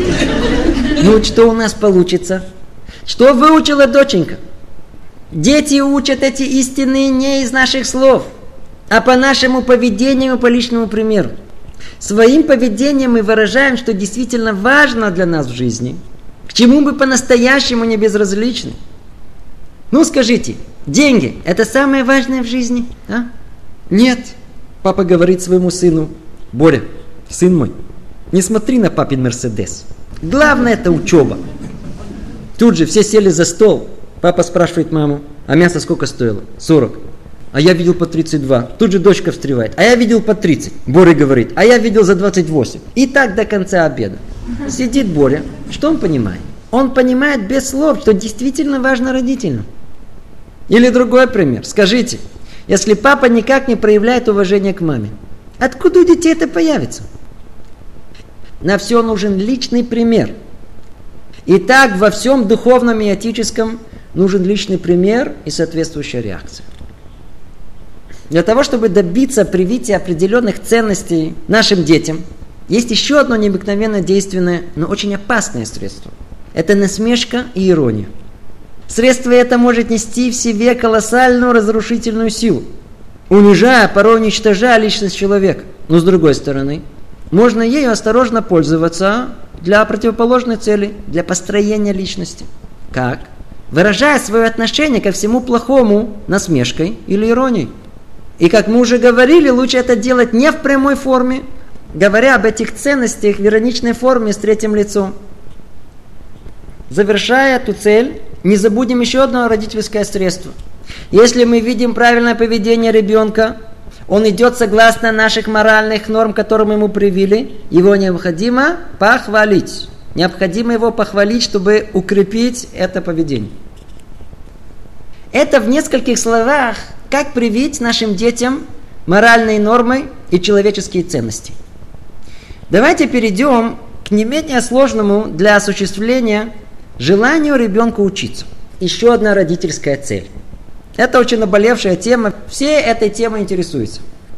Ну, что у нас получится? Что выучила доченька? Дети учат эти истины не из наших слов, а по нашему поведению, по личному примеру. Своим поведением мы выражаем, что действительно важно для нас в жизни, к чему мы по-настоящему не безразличны. Ну, скажите, деньги – это самое важное в жизни? А? Нет. Папа говорит своему сыну: «Боря, сын мой, не смотри на папин Мерседес. Главное – это учеба». Тут же все сели за стол. Папа спрашивает маму: «А мясо сколько стоило?» «сорок». «А я видел по тридцать два». Тут же дочка встревает: «А я видел по тридцать». Боря говорит: «А я видел за двадцать восемь». И так до конца обеда. Сидит Боря. Что он понимает? Он понимает без слов, что действительно важно родителям. Или другой пример. Скажите, если папа никак не проявляет уважения к маме, откуда у детей это появится? На все нужен личный пример. И так во всем духовном и этическом нужен личный пример и соответствующая реакция. Для того, чтобы добиться привития определенных ценностей нашим детям, есть еще одно необыкновенно действенное, но очень опасное средство. Это насмешка и ирония. Средство это может нести в себе колоссальную разрушительную силу, унижая, порой уничтожая личность человека. Но с другой стороны, можно ею осторожно пользоваться для противоположной цели, для построения личности. Как? Выражая свое отношение ко всему плохому насмешкой или иронией. И как мы уже говорили, лучше это делать не в прямой форме, говоря об этих ценностях в ироничной форме с третьим лицом. Завершая эту цель, не забудем еще одно родительское средство. Если мы видим правильное поведение ребенка, он идет согласно наших моральных норм, которые мы ему привили, его необходимо похвалить. Необходимо его похвалить, чтобы укрепить это поведение. Это в нескольких словах, как привить нашим детям моральные нормы и человеческие ценности. Давайте перейдем к не менее сложному для осуществления желанию ребенка учиться. Еще одна родительская цель. Это очень наболевшая тема. Все этой темой интересуются.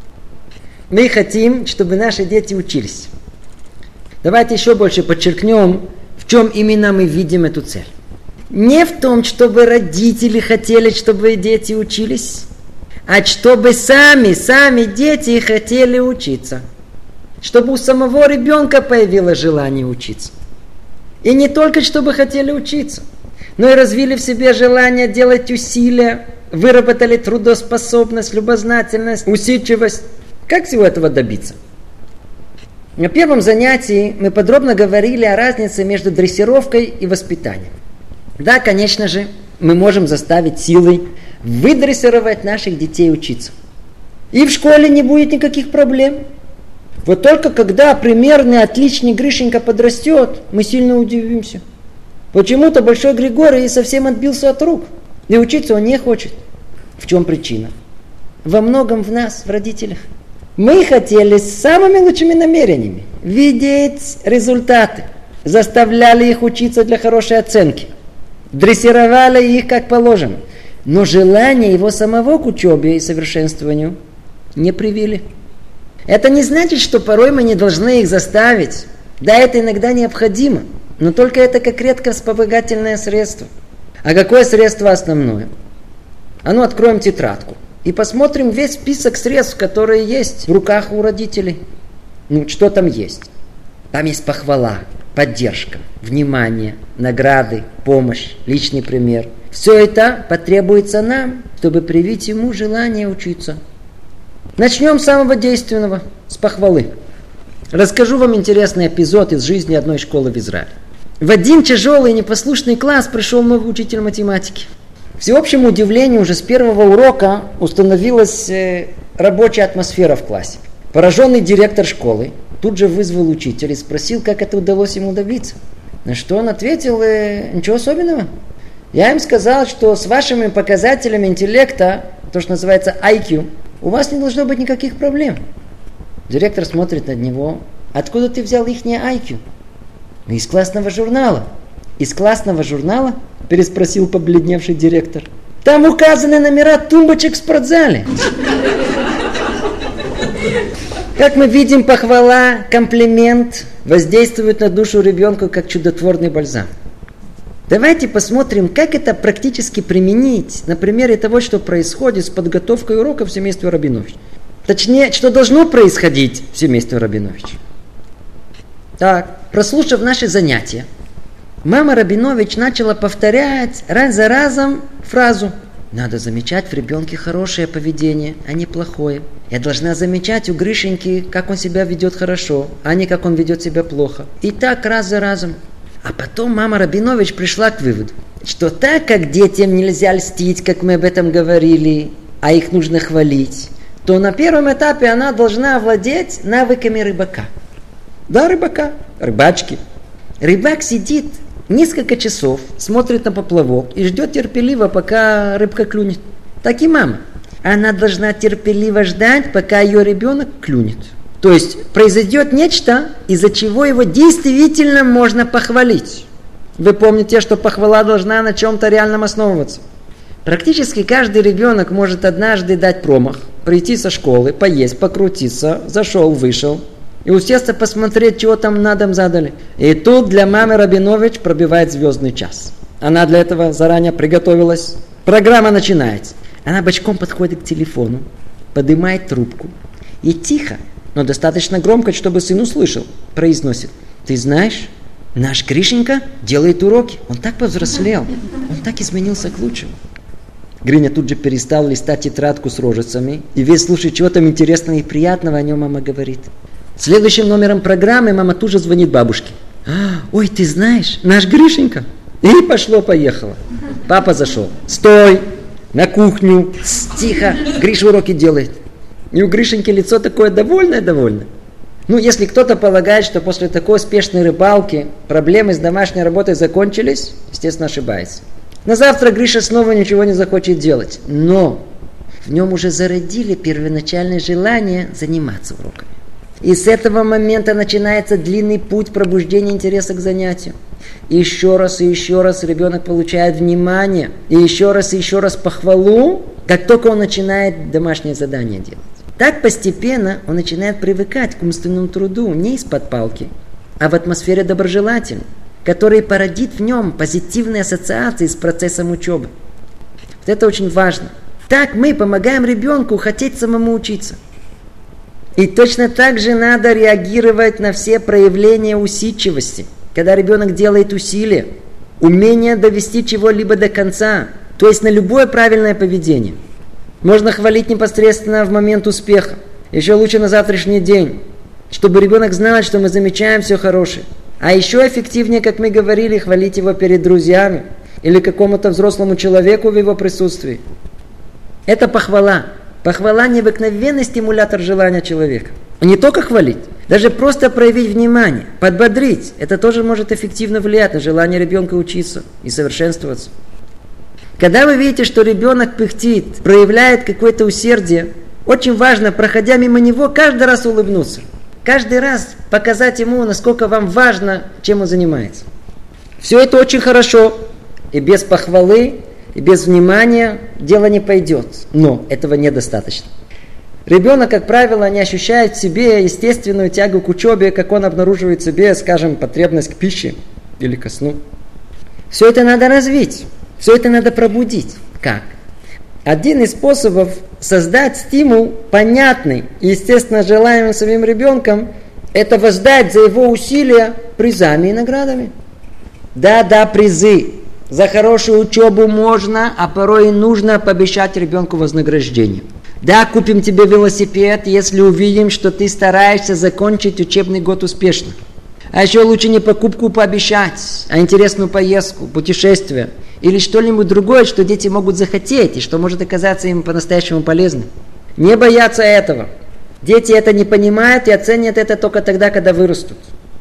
Мы хотим, чтобы наши дети учились. Давайте еще больше подчеркнем, в чем именно мы видим эту цель. Не в том, чтобы родители хотели, чтобы дети учились, а чтобы сами, сами дети хотели учиться. Чтобы у самого ребенка появилось желание учиться. И не только чтобы хотели учиться, но и развили в себе желание делать усилия, выработали трудоспособность, любознательность, усидчивость. Как всего этого добиться? На первом занятии мы подробно говорили о разнице между дрессировкой и воспитанием. Да, конечно же, мы можем заставить силой выдрессировать наших детей учиться. И в школе не будет никаких проблем. Вот только когда примерный отличник Гришенька подрастет, мы сильно удивимся. Почему-то Большой Григорий совсем отбился от рук. И учиться он не хочет. В чем причина? Во многом в нас, в родителях. Мы хотели с самыми лучшими намерениями видеть результаты. Заставляли их учиться для хорошей оценки. Дрессировали их как положено. Но желание его самого к учебе и совершенствованию не привили. Это не значит, что порой мы не должны их заставить. Да, это иногда необходимо. Но только это как редко вспомогательное средство. А какое средство основное? А ну, откроем тетрадку и посмотрим весь список средств, которые есть в руках у родителей. Ну, что там есть? Там есть похвала, поддержка, внимание, награды, помощь, личный пример. Все это потребуется нам, чтобы привить ему желание учиться. Начнем с самого действенного, с похвалы. Расскажу вам интересный эпизод из жизни одной школы в Израиле. В один тяжелый и непослушный класс пришел новый учитель математики. К всеобщему удивлению, уже с первого урока установилась э, рабочая атмосфера в классе. Пораженный директор школы тут же вызвал учителя и спросил, как это удалось ему добиться. На что он ответил, э, ничего особенного. Я им сказал, что с вашими показателями интеллекта, то, что называется ай кью, у вас не должно быть никаких проблем. Директор смотрит на него. Откуда ты взял ихнее ай кью? Из классного журнала. Из классного журнала? Переспросил побледневший директор. Там указаны номера тумбочек в спортзале. Как мы видим, похвала, комплимент воздействуют на душу ребенка как чудотворный бальзам. Давайте посмотрим, как это практически применить на примере того, что происходит с подготовкой уроков в семействе Рабинович. Точнее, что должно происходить в семействе Рабинович. Так, прослушав наши занятия, мама Рабинович начала повторять раз за разом фразу: «Надо замечать в ребенке хорошее поведение, а не плохое. Я должна замечать у Гришеньки, как он себя ведет хорошо, а не как он ведет себя плохо». И так раз за разом. А потом мама Рабинович пришла к выводу, что так как детям нельзя льстить, как мы об этом говорили, а их нужно хвалить, то на первом этапе она должна овладеть навыками рыбака. Да, рыбака, рыбачки. Рыбак сидит несколько часов, смотрит на поплавок и ждет терпеливо, пока рыбка клюнет. Так и мама. Она должна терпеливо ждать, пока ее ребенок клюнет. То есть произойдет нечто, из-за чего его действительно можно похвалить. Вы помните, что похвала должна на чем-то реальном основываться. Практически каждый ребенок может однажды дать промах, прийти со школы, поесть, покрутиться, зашел, вышел, и усесться посмотреть, чего там на дом задали. И тут для мамы Рабинович пробивает звездный час. Она для этого заранее приготовилась. Программа начинается. Она бочком подходит к телефону, поднимает трубку и тихо, но достаточно громко, чтобы сын услышал, произносит: «Ты знаешь, наш Гришенька делает уроки. Он так повзрослел, он так изменился к лучшему». Гриня тут же перестал листать тетрадку с рожицами и весь слушает, чего там интересного и приятного о нем мама говорит. Следующим номером программы мама тут же звонит бабушке. «Ой, ты знаешь, наш Гришенька». И пошло-поехало. Папа зашел. «Стой! На кухню! Тихо! Гриша уроки делает». И у Гришеньки лицо такое довольное-довольное. Ну, если кто-то полагает, что после такой успешной рыбалки проблемы с домашней работой закончились, естественно, ошибается. На завтра Гриша снова ничего не захочет делать. Но в нем уже зародили первоначальное желание заниматься уроками. И с этого момента начинается длинный путь пробуждения интереса к занятию. И еще раз и еще раз ребенок получает внимание. И еще раз и еще раз похвалу, как только он начинает домашнее задание делать. Так постепенно он начинает привыкать к умственному труду не из-под палки, а в атмосфере доброжелательной, который породит в нем позитивные ассоциации с процессом учебы. Вот это очень важно. Так мы помогаем ребенку хотеть самому учиться. И точно так же надо реагировать на все проявления усидчивости, когда ребенок делает усилия, умение довести чего-либо до конца, то есть на любое правильное поведение. Можно хвалить непосредственно в момент успеха, еще лучше на завтрашний день, чтобы ребенок знал, что мы замечаем все хорошее. А еще эффективнее, как мы говорили, хвалить его перед друзьями или какому-то взрослому человеку в его присутствии. Это похвала. Похвала необыкновенный стимулятор желания человека. Не только хвалить, даже просто проявить внимание, подбодрить. Это тоже может эффективно влиять на желание ребенка учиться и совершенствоваться. Когда вы видите, что ребенок пыхтит, проявляет какое-то усердие, очень важно, проходя мимо него, каждый раз улыбнуться. Каждый раз показать ему, насколько вам важно, чем он занимается. Все это очень хорошо. И без похвалы, и без внимания дело не пойдет. Но этого недостаточно. Ребенок, как правило, не ощущает в себе естественную тягу к учебе, как он обнаруживает в себе, скажем, потребность к пище или ко сну. Все это надо развить. Все это надо пробудить. Как? Один из способов создать стимул, понятный и, естественно, желаемым самим ребенком, это воздать за его усилия призами и наградами. Да-да, призы. За хорошую учебу можно, а порой и нужно пообещать ребенку вознаграждение. Да, купим тебе велосипед, если увидим, что ты стараешься закончить учебный год успешно. А еще лучше не покупку пообещать, а интересную поездку, путешествие или что-нибудь другое, что дети могут захотеть и что может оказаться им по-настоящему полезным. Не бояться этого. Дети это не понимают и оценят это только тогда, когда вырастут.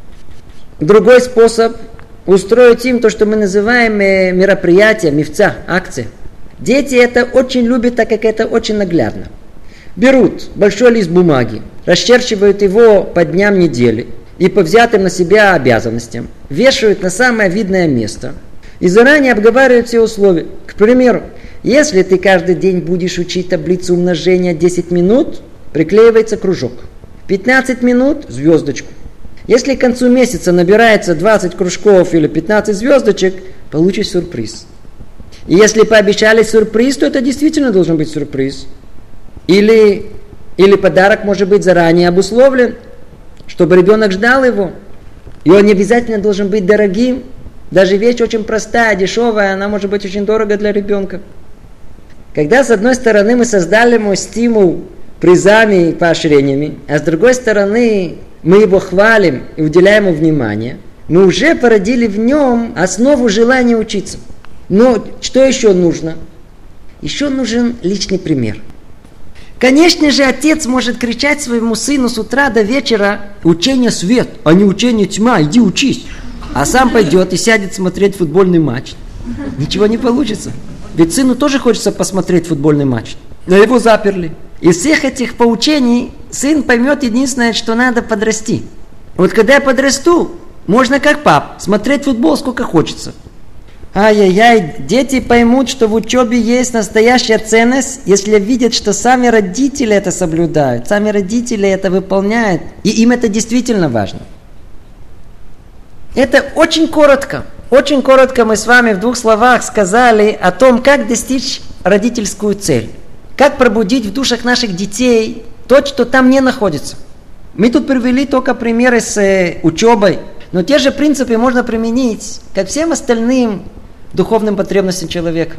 Другой способ – устроить им то, что мы называем мероприятие, мифца, акция. Дети это очень любят, так как это очень наглядно. Берут большой лист бумаги, расчерчивают его по дням недели и по взятым на себя обязанностям, вешают на самое видное место и заранее обговаривают все условия. К примеру, если ты каждый день будешь учить таблицу умножения десять минут, приклеивается кружок. пятнадцать минут – звездочку. Если к концу месяца набирается двадцать кружков или пятнадцать звездочек, получишь сюрприз. И если пообещали сюрприз, то это действительно должен быть сюрприз. Или, или подарок может быть заранее обусловлен, чтобы ребенок ждал его. И он не обязательно должен быть дорогим. Даже вещь очень простая, дешевая, она может быть очень дорого для ребенка. Когда с одной стороны мы создали ему стимул призами и поощрениями, а с другой стороны мы его хвалим и уделяем ему внимание, мы уже породили в нем основу желания учиться. Но что еще нужно? Еще нужен личный пример. Конечно же, отец может кричать своему сыну с утра до вечера: учение свет, а не учение тьма, иди учись. А сам пойдет и сядет смотреть футбольный матч. Ничего не получится. Ведь сыну тоже хочется посмотреть футбольный матч. Но его заперли. Из всех этих поучений сын поймет единственное, что надо подрасти. Вот когда я подрасту, можно как пап смотреть футбол сколько хочется. Ай-яй-яй, дети поймут, что в учебе есть настоящая ценность, если видят, что сами родители это соблюдают, сами родители это выполняют, и им это действительно важно. Это очень коротко, очень коротко мы с вами в двух словах сказали о том, как достичь родительскую цель, как пробудить в душах наших детей то, что там не находится. Мы тут привели только примеры с учебой, но те же принципы можно применить ко всем остальным духовным потребностям человека.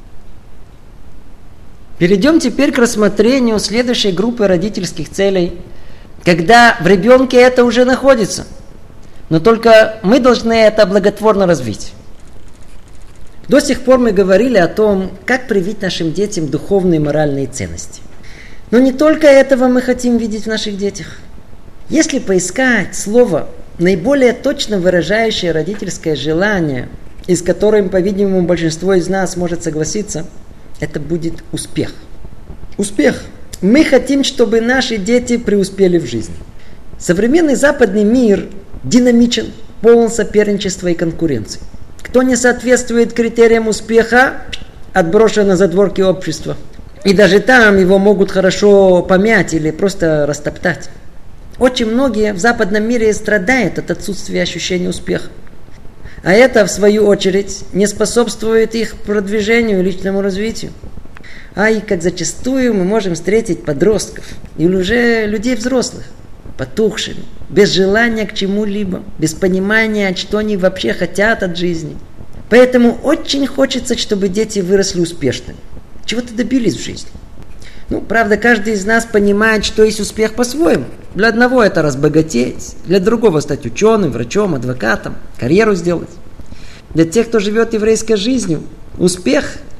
Перейдем теперь к рассмотрению следующей группы родительских целей, когда в ребенке это уже находится, но только мы должны это благотворно развить. До сих пор мы говорили о том, как привить нашим детям духовные и моральные ценности. Но не только этого мы хотим видеть в наших детях. Если поискать слово, наиболее точно выражающее родительское желание, и с которым, по-видимому, большинство из нас может согласиться, это будет успех. Успех. Мы хотим, чтобы наши дети преуспели в жизни. Современный западный мир динамичен, полон соперничества и конкуренции. Кто не соответствует критериям успеха, отброшен на задворки общества. И даже там его могут хорошо помять или просто растоптать. Очень многие в западном мире страдают от отсутствия ощущения успеха. А это, в свою очередь, не способствует их продвижению и личному развитию. А и как зачастую мы можем встретить подростков или уже людей взрослых, потухшими, без желания к чему-либо, без понимания, что они вообще хотят от жизни. Поэтому очень хочется, чтобы дети выросли успешными, чего-то добились в жизни. Ну, правда, каждый из нас понимает, что есть успех по-своему. Для одного это разбогатеть, для другого стать ученым, врачом, адвокатом, карьеру сделать. Для тех, кто живет еврейской жизнью, успех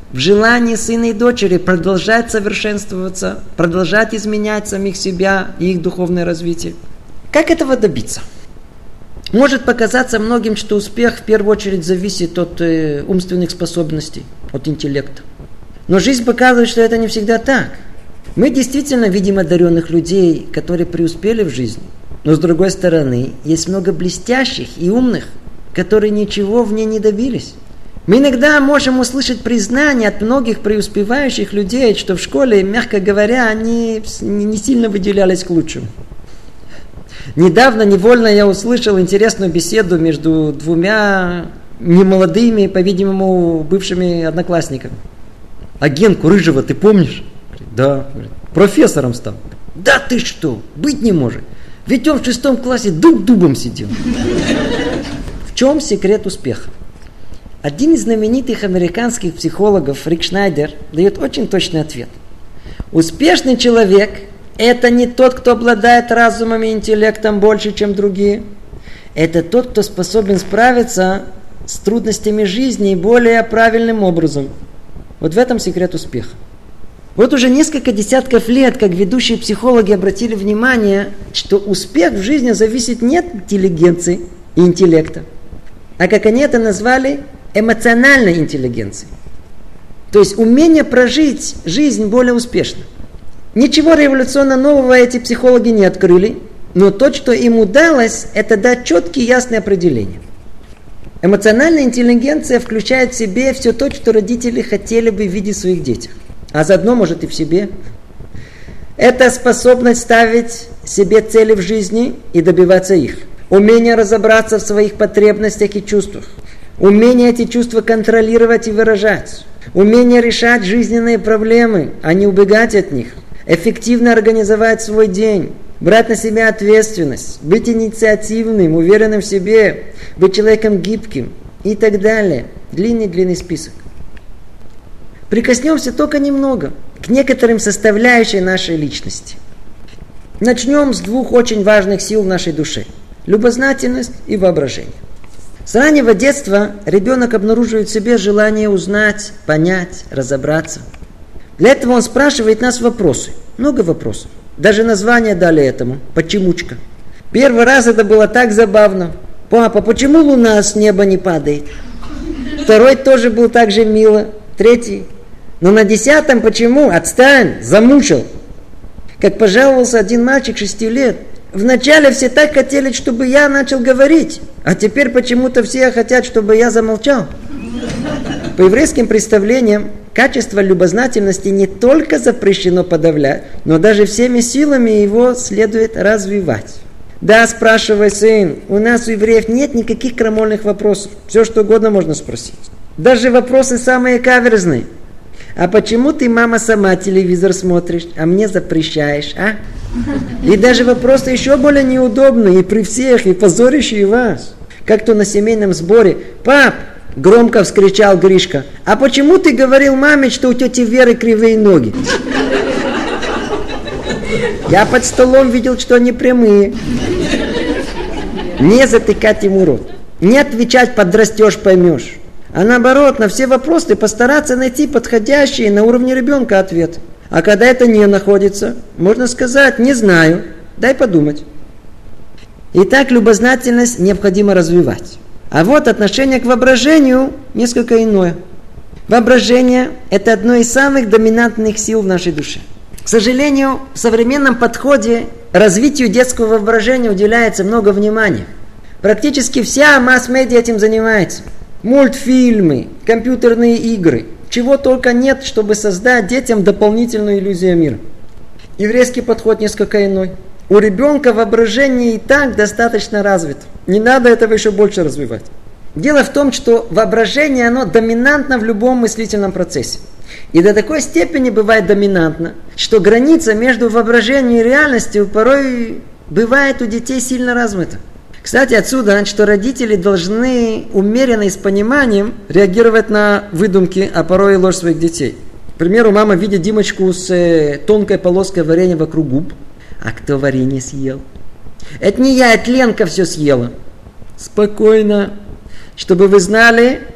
в желании сына и дочери продолжать совершенствоваться, продолжать изменять самих себя и их духовное развитие. Как этого добиться? Может показаться многим, что успех в первую очередь зависит от э, умственных способностей, от интеллекта. Но жизнь показывает, что это не всегда так. Мы действительно видим одаренных людей, которые преуспели в жизни. Но с другой стороны, есть много блестящих и умных, которые ничего в ней не добились. Мы иногда можем услышать признание от многих преуспевающих людей, что в школе, мягко говоря, они не сильно выделялись к лучшему. Недавно невольно я услышал интересную беседу между двумя немолодыми, по-видимому, бывшими одноклассниками. А Генку Рыжего ты помнишь? Да. Профессором стал. Да ты что? Быть не может. Ведь он в шестом классе дуб дубом сидел. В чем секрет успеха? Один из знаменитых американских психологов, Рик Шнайдер, дает очень точный ответ. Успешный человек – это не тот, кто обладает разумом и интеллектом больше, чем другие. Это тот, кто способен справиться с трудностями жизни более правильным образом. Вот в этом секрет успеха. Вот уже несколько десятков лет, как ведущие психологи обратили внимание, что успех в жизни зависит не от интеллигенции и интеллекта, а как они это назвали, эмоциональной интеллигенцией. То есть умение прожить жизнь более успешно. Ничего революционно нового эти психологи не открыли, но то, что им удалось, это дать четкие ясные определения. Эмоциональная интеллигенция включает в себе все то, что родители хотели бы видеть в своих детях, а заодно, может, и в себе. Это способность ставить себе цели в жизни и добиваться их. Умение разобраться в своих потребностях и чувствах. Умение эти чувства контролировать и выражать. Умение решать жизненные проблемы, а не убегать от них. Эффективно организовать свой день. Брать на себя ответственность. Быть инициативным, уверенным в себе. Быть человеком гибким. И так далее. Длинный-длинный список. Прикоснемся только немного к некоторым составляющим нашей личности. Начнем с двух очень важных сил в нашей душе. Любознательность и воображение. С раннего детства ребенок обнаруживает в себе желание узнать, понять, разобраться. Для этого он спрашивает нас вопросы. Много вопросов. Даже название дали этому. Почемучка. Первый раз это было так забавно. Папа, почему луна с неба не падает? Второй тоже был так же мило. Третий. Но на десятом почему? Отстань, замучил. Как пожаловался один мальчик шести лет. Вначале все так хотели, чтобы я начал говорить, а теперь почему-то все хотят, чтобы я замолчал. По еврейским представлениям, качество любознательности не только запрещено подавлять, но даже всеми силами его следует развивать. Да, спрашивай, сын, у нас у евреев нет никаких крамольных вопросов. Все, что угодно можно спросить. Даже вопросы самые каверзные. А почему ты, мама, сама телевизор смотришь, а мне запрещаешь, а? И даже вопросы еще более неудобные и при всех, и позорящие вас. Как-то на семейном сборе. Пап, громко вскричал Гришка, а почему ты говорил маме, что у тети Веры кривые ноги? Я под столом видел, что они прямые. Не затыкать ему рот. Не отвечать, подрастешь, поймешь. А наоборот, на все вопросы постараться найти подходящие на уровне ребенка ответ. А когда это не находится, можно сказать, не знаю, дай подумать. Итак, любознательность необходимо развивать. А вот отношение к воображению несколько иное. Воображение – это одно из самых доминантных сил в нашей душе. К сожалению, в современном подходе развитию детского воображения уделяется много внимания. Практически вся масс-медиа этим занимается. Мультфильмы, компьютерные игры. Чего только нет, чтобы создать детям дополнительную иллюзию мира. Еврейский подход несколько иной. У ребенка воображение и так достаточно развито. Не надо этого еще больше развивать. Дело в том, что воображение, оно доминантно в любом мыслительном процессе. И до такой степени бывает доминантно, что граница между воображением и реальностью порой бывает у детей сильно размыта. Кстати, отсюда, что родители должны умеренно и с пониманием реагировать на выдумки, а порой и ложь своих детей. К примеру, мама видит Димочку с э, тонкой полоской варенья вокруг губ. А кто варенье съел? Это не я, это Ленка все съела. Спокойно. Чтобы вы знали,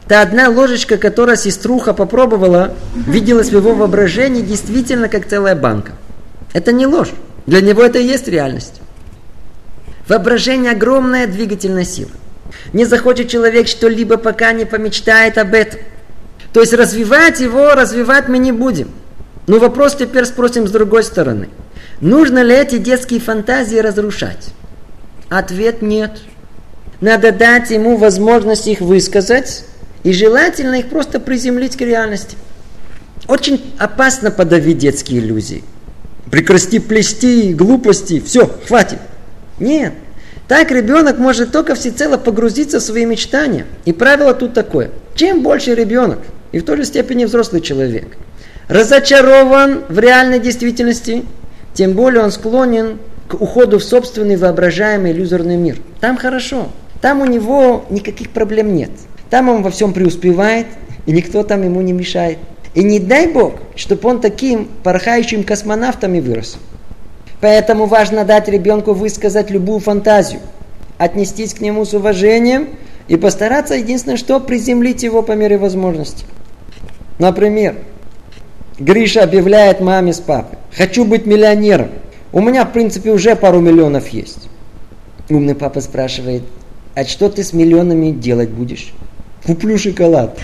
Та одна ложечка, которую сеструха попробовала, виделась в его воображении действительно как целая банка. Это не ложь. Для него это и есть реальность. Воображение – огромная двигательная сила. Не захочет человек что-либо, пока не помечтает об этом. То есть развивать его, развивать мы не будем. Но вопрос теперь спросим с другой стороны. Нужно ли эти детские фантазии разрушать? Ответ – нет. Надо дать ему возможность их высказать, и желательно их просто приземлить к реальности. Очень опасно подавить детские иллюзии. Прекрати плести глупости, все, хватит. Нет. Так ребенок может только всецело погрузиться в свои мечтания. И правило тут такое. Чем больше ребенок, и в той же степени взрослый человек, разочарован в реальной действительности, тем более он склонен к уходу в собственный воображаемый иллюзорный мир. Там хорошо. Там у него никаких проблем нет. Там он во всем преуспевает, и никто там ему не мешает. И не дай Бог, чтобы он таким порхающим космонавтом и вырос. Поэтому важно дать ребенку высказать любую фантазию, отнестись к нему с уважением и постараться, единственное, что приземлить его по мере возможности. Например, Гриша объявляет маме с папой: «Хочу быть миллионером. У меня, в принципе, уже пару миллионов есть». Умный папа спрашивает: «А что ты с миллионами делать будешь?» «Куплю шоколад».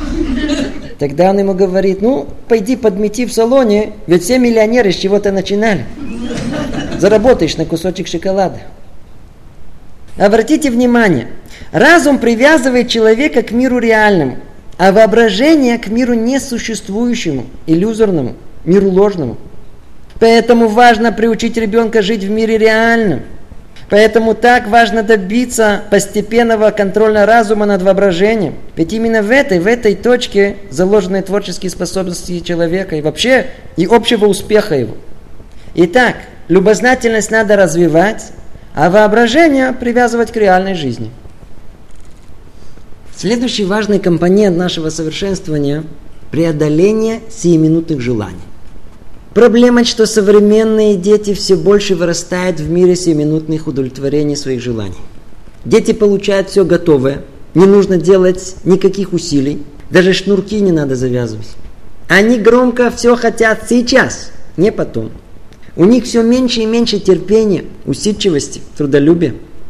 Тогда он ему говорит: «Ну, пойди подмети в салоне, ведь все миллионеры с чего-то начинали. Заработаешь на кусочек шоколада». Обратите внимание, разум привязывает человека к миру реальному, а воображение к миру несуществующему, иллюзорному, миру ложному. Поэтому важно приучить ребенка жить в мире реальном. Поэтому так важно добиться постепенного контроля разума над воображением. Ведь именно в этой, в этой точке заложены творческие способности человека и вообще и общего успеха его. Итак, любознательность надо развивать, а воображение привязывать к реальной жизни. Следующий важный компонент нашего совершенствования – преодоление сиюминутных желаний. Проблема, что современные дети все больше вырастают в мире сиюминутных удовлетворений своих желаний. Дети получают все готовое, не нужно делать никаких усилий, даже шнурки не надо завязывать. Они громко все хотят сейчас, не потом. У них все меньше и меньше терпения, усидчивости, трудолюбия.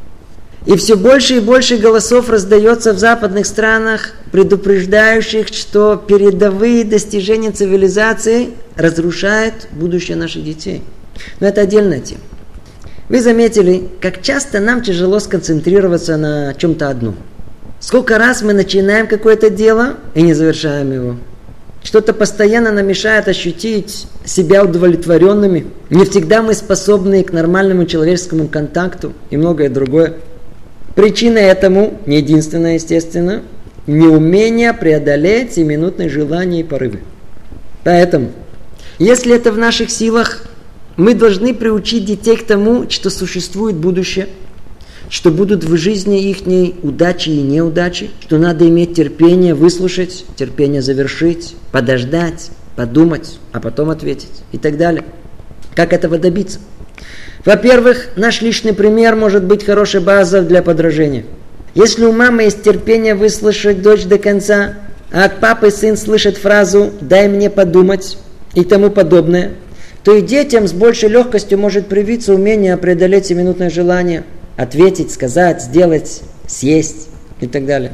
И все больше и больше голосов раздается в западных странах, предупреждающих, что передовые достижения цивилизации разрушают будущее наших детей. Но это отдельная тема. Вы заметили, как часто нам тяжело сконцентрироваться на чем-то одном. Сколько раз мы начинаем какое-то дело и не завершаем его. Что-то постоянно нам мешает ощутить себя удовлетворенными. Не всегда мы способны к нормальному человеческому контакту и многое другое. Причина этому, не единственная, естественно, неумение преодолеть сиюминутные желания и порывы. Поэтому, если это в наших силах, мы должны приучить детей к тому, что существует будущее, что будут в жизни их удачи и неудачи, что надо иметь терпение выслушать, терпение завершить, подождать, подумать, а потом ответить и так далее. Как этого добиться? Во-первых, наш личный пример может быть хорошей базой для подражения. Если у мамы есть терпение выслушать дочь до конца, а от папы сын слышит фразу «дай мне подумать» и тому подобное, то и детям с большей легкостью может привиться умение преодолеть сиюминутное желание, ответить, сказать, сделать, съесть и так далее.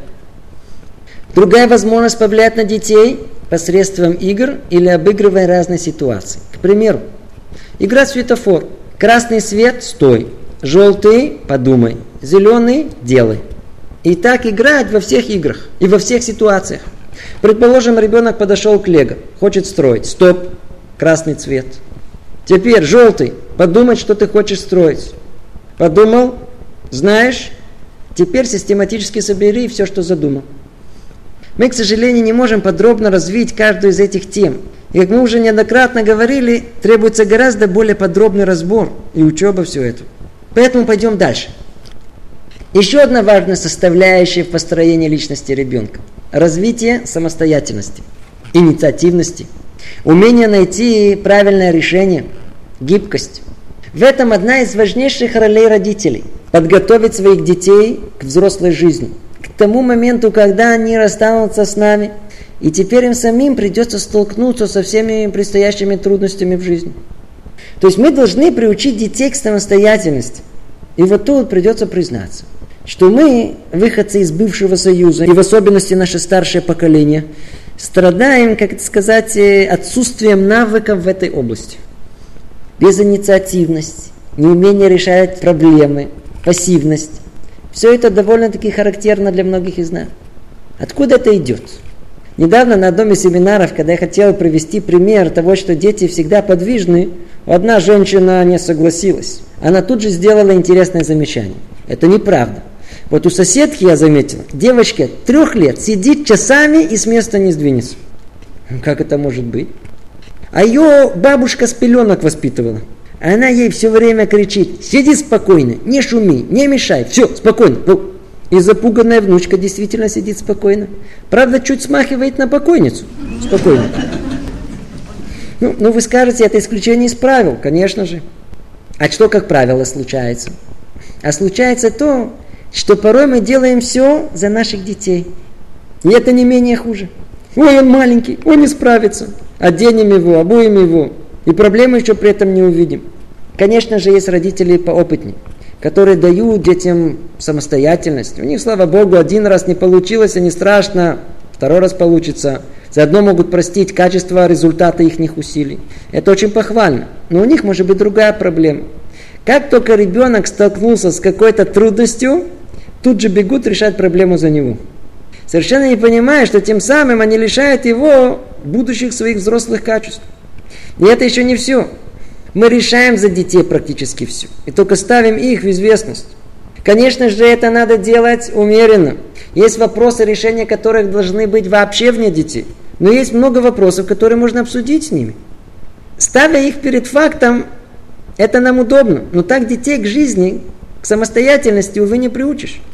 Другая возможность повлиять на детей посредством игр или обыгрывая разные ситуации. К примеру, игра в светофор. Красный свет – стой. Желтый – подумай. Зеленый – делай. И так играть во всех играх и во всех ситуациях. Предположим, ребенок подошел к лего, хочет строить. Стоп. Красный цвет. Теперь желтый. Подумать, что ты хочешь строить. Подумал? Знаешь? Теперь систематически собери все, что задумал. Мы, к сожалению, не можем подробно развить каждую из этих тем. И, как мы уже неоднократно говорили, требуется гораздо более подробный разбор и учеба всего этого. Поэтому пойдем дальше. Еще одна важная составляющая в построении личности ребенка – развитие самостоятельности, инициативности, умение найти правильное решение, гибкость. В этом одна из важнейших ролей родителей – подготовить своих детей к взрослой жизни, к тому моменту, когда они расстанутся с нами. И теперь им самим придется столкнуться со всеми предстоящими трудностями в жизни. То есть мы должны приучить детей к самостоятельности. И вот тут придется признаться, что мы, выходцы из бывшего союза, и в особенности наше старшее поколение, страдаем, как это сказать, отсутствием навыков в этой области. Безинициативность, неумение решать проблемы, пассивность. Все это довольно-таки характерно для многих из нас. Откуда это идет? Недавно на одном из семинаров, когда я хотел привести пример того, что дети всегда подвижны, одна женщина не согласилась. Она тут же сделала интересное замечание. Это неправда. Вот у соседки я заметил, девочка трех лет сидит часами и с места не сдвинется. Как это может быть? А ее бабушка с пеленок воспитывала. Она ей все время кричит: сиди спокойно, не шуми, не мешай, все, спокойно. И запуганная внучка действительно сидит спокойно. Правда, чуть смахивает на покойницу. Спокойно. Ну, ну, вы скажете, это исключение из правил, конечно же. А что, как правило, случается? А случается то, что порой мы делаем все за наших детей. И это не менее хуже. Ой, он маленький, он не справится. Оденем его, обуем его. И проблемы еще при этом не увидим. Конечно же, есть родители поопытнее, которые дают детям самостоятельность. У них, слава Богу, один раз не получилось, и не страшно, второй раз получится. Заодно могут простить качество результата их усилий. Это очень похвально. Но у них может быть другая проблема. Как только ребенок столкнулся с какой-то трудностью, тут же бегут решать проблему за него. Совершенно не понимая, что тем самым они лишают его будущих своих взрослых качеств. И это еще не все. Мы решаем за детей практически все. И только ставим их в известность. Конечно же, это надо делать умеренно. Есть вопросы, решения которых должны быть вообще вне детей. Но есть много вопросов, которые можно обсудить с ними. Ставя их перед фактом, это нам удобно. Но так детей к жизни, к самостоятельности, увы, не приучишь.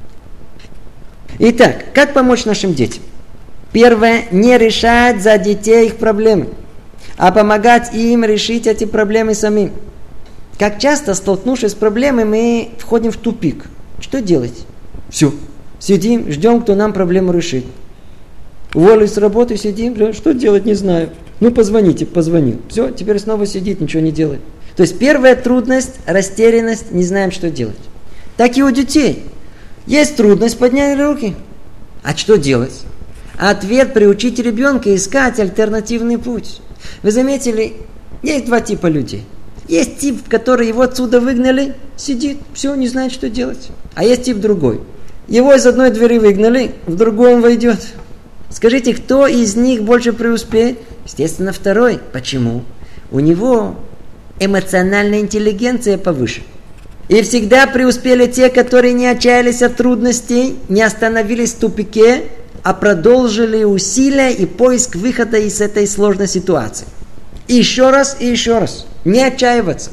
Итак, как помочь нашим детям? Первое, не решать за детей их проблемы, а помогать им решить эти проблемы самим. Как часто, столкнувшись с проблемой, мы входим в тупик. Что делать? Все. Сидим, ждем, кто нам проблему решит. Уволились с работы, сидим, что делать, не знаю. Ну, позвоните, позвонил. Все, теперь снова сидит, ничего не делает. То есть первая трудность, растерянность, не знаем, что делать. Так и у детей. Есть трудность, подняли руки. А что делать? Ответ: приучить ребенка искать альтернативный путь. Вы заметили, есть два типа людей. Есть тип, который его отсюда выгнали, сидит, все, не знает, что делать. А есть тип другой. Его из одной двери выгнали, в другую он войдет. Скажите, кто из них больше преуспеет? Естественно, второй. Почему? У него эмоциональная интеллигенция повыше. И всегда преуспели те, которые не отчаялись от трудностей, не остановились в тупике, а продолжили усилия и поиск выхода из этой сложной ситуации. И еще раз, и еще раз. Не отчаиваться.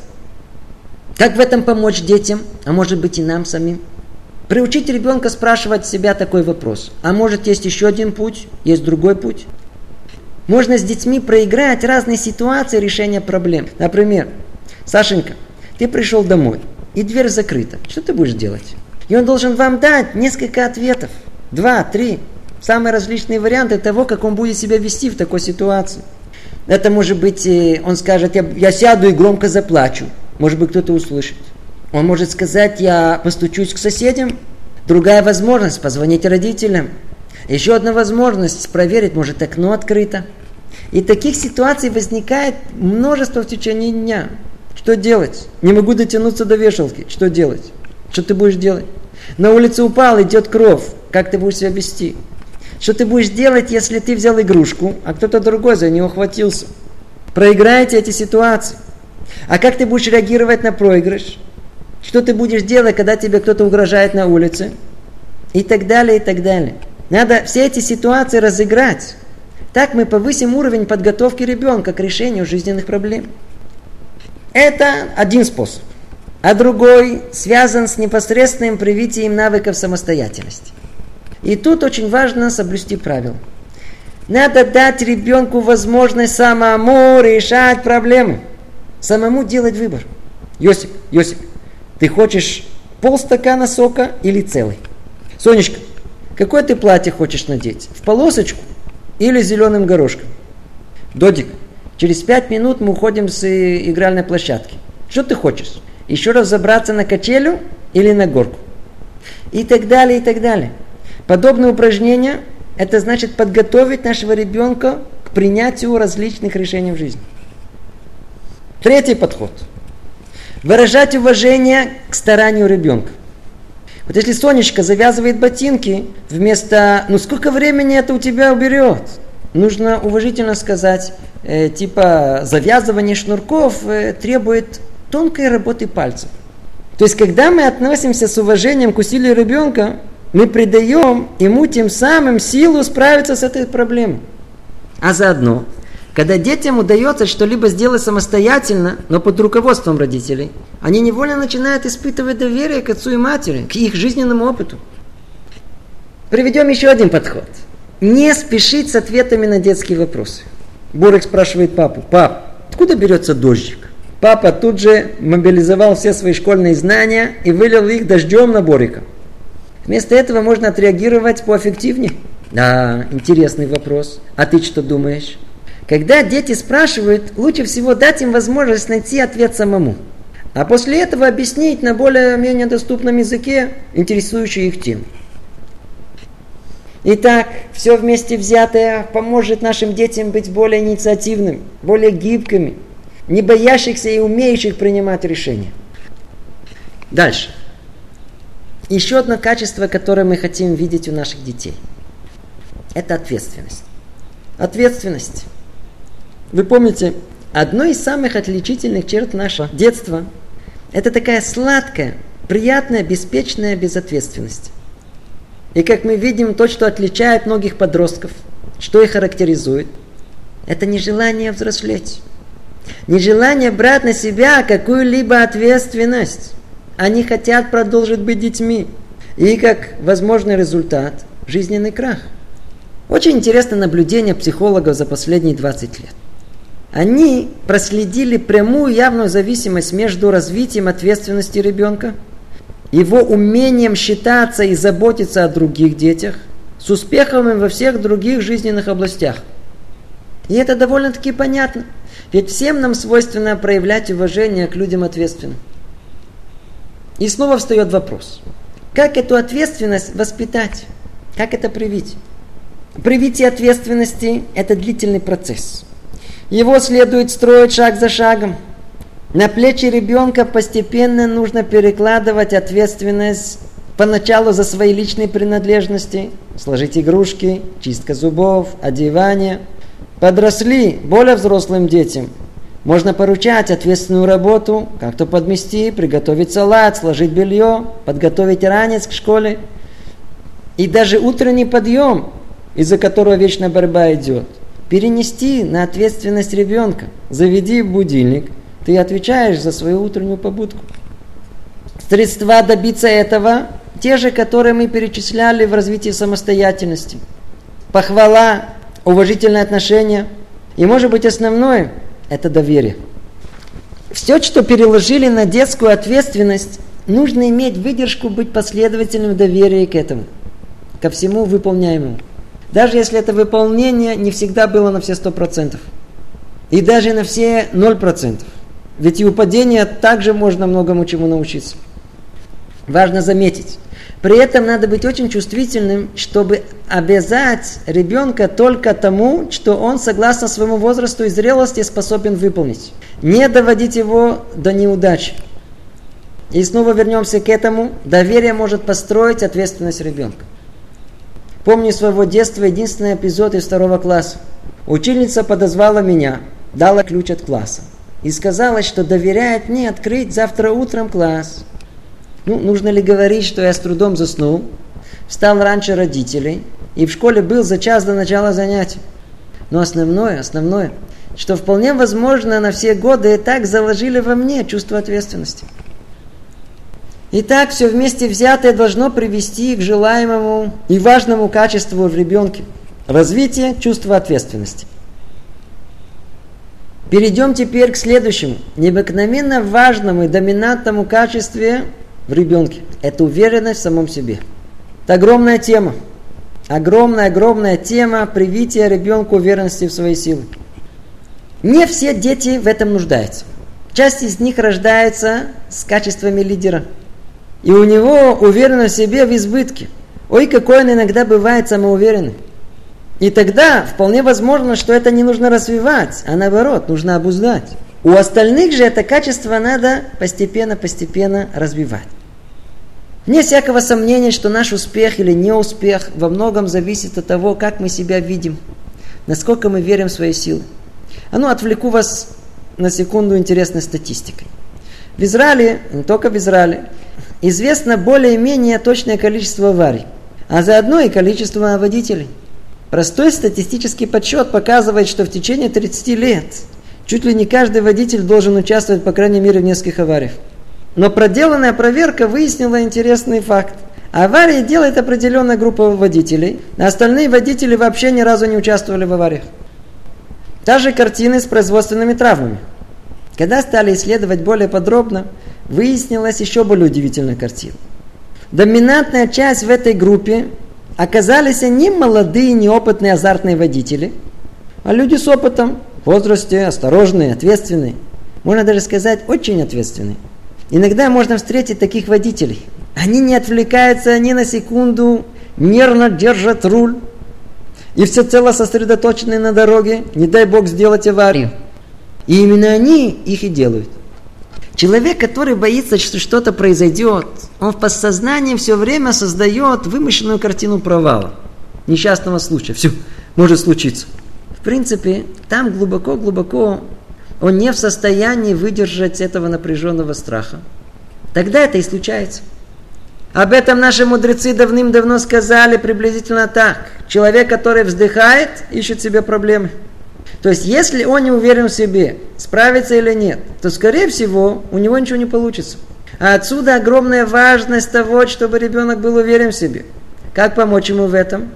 Как в этом помочь детям, а может быть и нам самим? Приучить ребенка спрашивать себя такой вопрос. А может, есть еще один путь, есть другой путь? Можно с детьми проиграть разные ситуации решения проблем. Например, Сашенька, ты пришел домой, и дверь закрыта. Что ты будешь делать? И он должен вам дать несколько ответов. Два, три. Самые различные варианты того, как он будет себя вести в такой ситуации. Это может быть, он скажет: я, я сяду и громко заплачу. Может быть, кто-то услышит. Он может сказать: я постучусь к соседям. Другая возможность — позвонить родителям. Еще одна возможность — проверить, может, окно открыто. И таких ситуаций возникает множество в течение дня. Что делать? Не могу дотянуться до вешалки. Что делать? Что ты будешь делать? На улице упал, идет кровь. Как ты будешь себя вести? Что ты будешь делать, если ты взял игрушку, а кто-то другой за нее ухватился? Проиграете эти ситуации. А как ты будешь реагировать на проигрыш? Что ты будешь делать, когда тебе кто-то угрожает на улице? И так далее, и так далее. Надо все эти ситуации разыграть. Так мы повысим уровень подготовки ребенка к решению жизненных проблем. Это один способ. А другой связан с непосредственным привитием навыков самостоятельности. И тут очень важно соблюсти правила. Надо дать ребенку возможность самому решать проблемы. Самому делать выбор. Йосип, Йосип, ты хочешь полстакана сока или целый? Сонечка, какое ты платье хочешь надеть? В полосочку или зеленым горошком? Додик, через пять минут мы уходим с игральной площадки. Что ты хочешь? Еще раз забраться на качелю или на горку? И так далее, и так далее. Подобные упражнения, это значит подготовить нашего ребенка к принятию различных решений в жизни. Третий подход. Выражать уважение к старанию ребенка. Вот если Сонечка завязывает ботинки, вместо «ну сколько времени это у тебя уберет?» нужно уважительно сказать, э, типа завязывание шнурков э, требует тонкой работы пальцев. То есть, когда мы относимся с уважением к усилию ребенка, мы придаем ему тем самым силу справиться с этой проблемой. А заодно, когда детям удается что-либо сделать самостоятельно, но под руководством родителей, они невольно начинают испытывать доверие к отцу и матери, к их жизненному опыту. Приведем еще один подход. Не спешить с ответами на детские вопросы. Борик спрашивает папу: «Пап, откуда берется дождик?» Папа тут же мобилизовал все свои школьные знания и вылил их дождем на Борика. Вместо этого можно отреагировать поэффективнее. Да, интересный вопрос. А ты что думаешь? Когда дети спрашивают, лучше всего дать им возможность найти ответ самому. А после этого объяснить на более-менее доступном языке интересующую их тему. Итак, все вместе взятое поможет нашим детям быть более инициативными, более гибкими, не боящихся и умеющих принимать решения. Дальше. Еще одно качество, которое мы хотим видеть у наших детей. Это ответственность. Ответственность. Вы помните, одно из самых отличительных черт нашего детства – это такая сладкая, приятная, беспечная безответственность. И как мы видим, то, что отличает многих подростков, что их характеризует, это нежелание взрослеть. Нежелание брать на себя какую-либо ответственность. Они хотят продолжить быть детьми. И как возможный результат – жизненный крах. Очень интересное наблюдение психологов за последние двадцать лет. Они проследили прямую явную зависимость между развитием ответственности ребенка, его умением считаться и заботиться о других детях, с успехом во всех других жизненных областях. И это довольно-таки понятно. Ведь всем нам свойственно проявлять уважение к людям ответственным. И снова встает вопрос. Как эту ответственность воспитать? Как это привить? Привитие ответственности – это длительный процесс. Его следует строить шаг за шагом. На плечи ребенка постепенно нужно перекладывать ответственность поначалу за свои личные принадлежности. Сложить игрушки, чистка зубов, одевание. Подросли более взрослым детям. Можно поручать ответственную работу, как-то подмести, приготовить салат, сложить белье, подготовить ранец к школе. И даже утренний подъем, из-за которого вечная борьба идет, перенести на ответственность ребенка. Заведи будильник, ты отвечаешь за свою утреннюю побудку. Средства добиться этого те же, которые мы перечисляли в развитии самостоятельности. Похвала, уважительное отношение. И, может быть, основное – это доверие. Все, что переложили на детскую ответственность, нужно иметь выдержку быть последовательным в доверии к этому, ко всему выполняемому. Даже если это выполнение не всегда было на все сто процентов. И даже на все ноль процентов. Ведь и у падения также можно многому чему научиться. Важно заметить. При этом надо быть очень чувствительным, чтобы обязать ребенка только тому, что он, согласно своему возрасту и зрелости, способен выполнить. Не доводить его до неудачи. И снова вернемся к этому. Доверие может построить ответственность ребенка. Помню из своего детства единственный эпизод из второго класса. Учительница подозвала меня, дала ключ от класса. И сказала, что доверяет мне открыть завтра утром класс. Ну, нужно ли говорить, что я с трудом заснул, встал раньше родителей и в школе был за час до начала занятий. Но основное, основное, что вполне возможно на все годы и так заложили во мне чувство ответственности. Итак, все вместе взятое должно привести к желаемому и важному качеству в ребенке – развитие чувства ответственности. Перейдем теперь к следующему, необыкновенно важному и доминантному качеству в ребенке. Это уверенность в самом себе. Это огромная тема. огромная-огромная тема привития ребенку уверенности в свои силы. Не все дети в этом нуждаются. Часть из них рождается с качествами лидера. И у него уверенность в себе в избытке. Ой, какой он иногда бывает самоуверенный. И тогда вполне возможно, что это не нужно развивать, а наоборот, нужно обуздать. У остальных же это качество надо постепенно-постепенно развивать. Вне всякого сомнения, что наш успех или неуспех во многом зависит от того, как мы себя видим, насколько мы верим в свои силы. А ну, отвлеку вас на секунду интересной статистикой. В Израиле, не только в Израиле, известно более-менее точное количество аварий, а заодно и количество водителей. Простой статистический подсчет показывает, что в течение тридцати лет чуть ли не каждый водитель должен участвовать, по крайней мере, в нескольких авариях. Но проделанная проверка выяснила интересный факт. Аварии делает определенная группа водителей, а остальные водители вообще ни разу не участвовали в авариях. Та же картина с производственными травмами. Когда стали исследовать более подробно, выяснилась еще более удивительная картина. Доминантная часть в этой группе оказались не молодые, неопытные азартные водители, а люди с опытом, в возрасте, осторожные, ответственные. Можно даже сказать, очень ответственные. Иногда можно встретить таких водителей. Они не отвлекаются ни на секунду, нервно держат руль и всецело сосредоточены на дороге, не дай Бог сделать аварию. И именно они их и делают. Человек, который боится, что что-то произойдет, он в подсознании все время создает вымышленную картину провала, несчастного случая. Все может случиться. В принципе, там глубоко-глубоко он не в состоянии выдержать этого напряженного страха. Тогда это и случается. Об этом наши мудрецы давным-давно сказали приблизительно так. Человек, который вздыхает, ищет себе проблемы. То есть, если он не уверен в себе, справится или нет, то, скорее всего, у него ничего не получится. А отсюда огромная важность того, чтобы ребенок был уверен в себе. Как помочь ему в этом?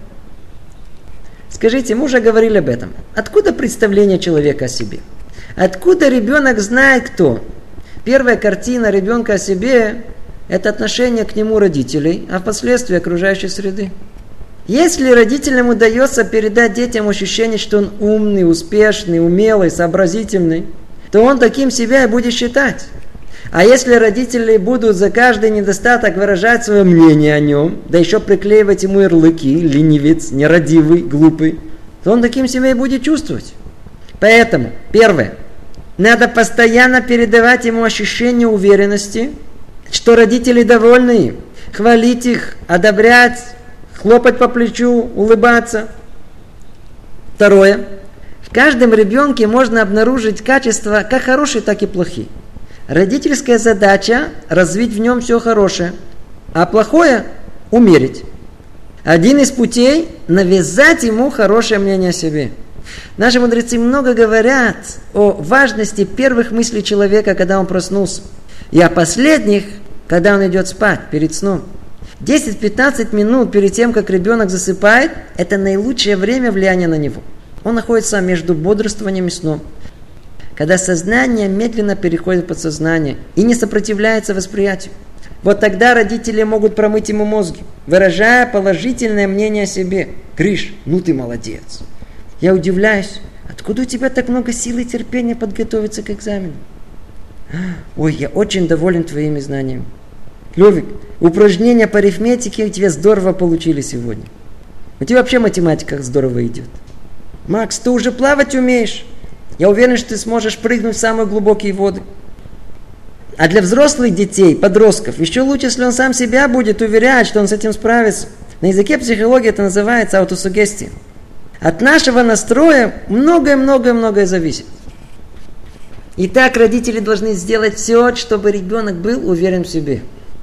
Скажите, мы уже говорили об этом. Откуда представление человека о себе? Откуда ребенок знает, кто? Первая картина ребенка о себе – это отношение к нему родителей, а впоследствии окружающей среды. Если родителям удается передать детям ощущение, что он умный, успешный, умелый, сообразительный, то он таким себя и будет считать. А если родители будут за каждый недостаток выражать свое мнение о нем, да еще приклеивать ему ярлыки, ленивец, нерадивый, глупый, то он таким себя и будет чувствовать. Поэтому, первое, надо постоянно передавать ему ощущение уверенности, что родители довольны им, хвалить их, одобрять, хлопать по плечу, улыбаться. Второе. В каждом ребенке можно обнаружить качества как хорошие, так и плохие. Родительская задача – развить в нем все хорошее, а плохое – умерить. Один из путей – навязать ему хорошее мнение о себе. Наши мудрецы много говорят о важности первых мыслей человека, когда он проснулся, и о последних, когда он идет спать, перед сном. десять-пятнадцать минут перед тем, как ребенок засыпает, это наилучшее время влияния на него. Он находится между бодрствованием и сном, когда сознание медленно переходит в подсознание и не сопротивляется восприятию. Вот тогда родители могут промыть ему мозги, выражая положительное мнение о себе. Гриш, ну ты молодец. Я удивляюсь, откуда у тебя так много сил и терпения подготовиться к экзамену? Ой, я очень доволен твоими знаниями. Левик, упражнения по арифметике у тебя здорово получили сегодня. У тебя вообще математика здорово идет. Макс, ты уже плавать умеешь? Я уверен, что ты сможешь прыгнуть в самые глубокие воды. А для взрослых детей, подростков, еще лучше, если он сам себя будет уверять, что он с этим справится. На языке психологии это называется аутосугестия. От нашего настроя многое-многое-многое зависит. Итак, родители должны сделать все, чтобы ребенок был уверен в себе.